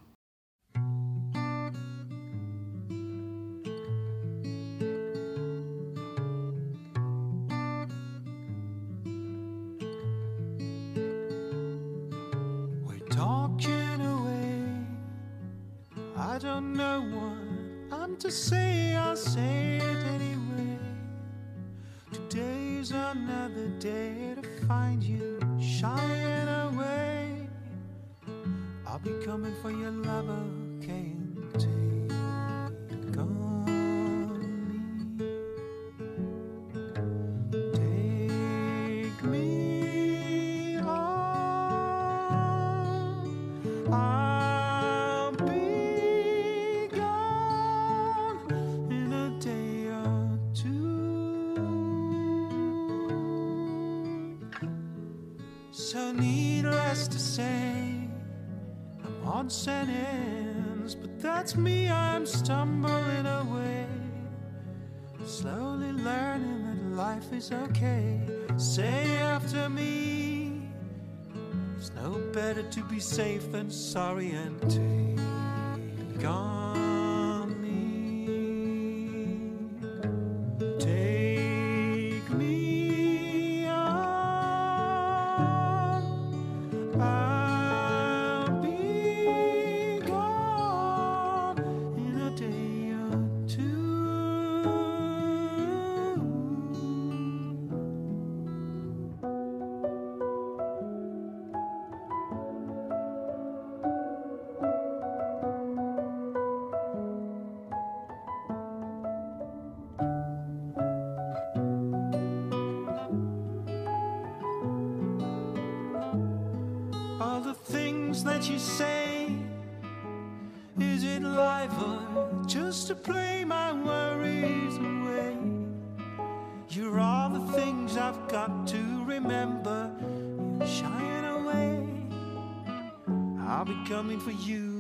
We're talking away. I don't know what I'm to say. I'll say it anyway. Today's another day to find you shying away. I'll be coming for your lover. Can't take on me. Take me on. I'll be gone in a day or two. So needless to say, I'm odds and ends, but that's me, I'm stumbling away, slowly learning that life is okay. Say after me, it's no better to be safe than sorry, and take on me. Take me on. I'll be gone in a day or two. All the things that you say, is it life or just to play my worries away? You're all the things I've got to remember. You're shying away. I'll be coming for you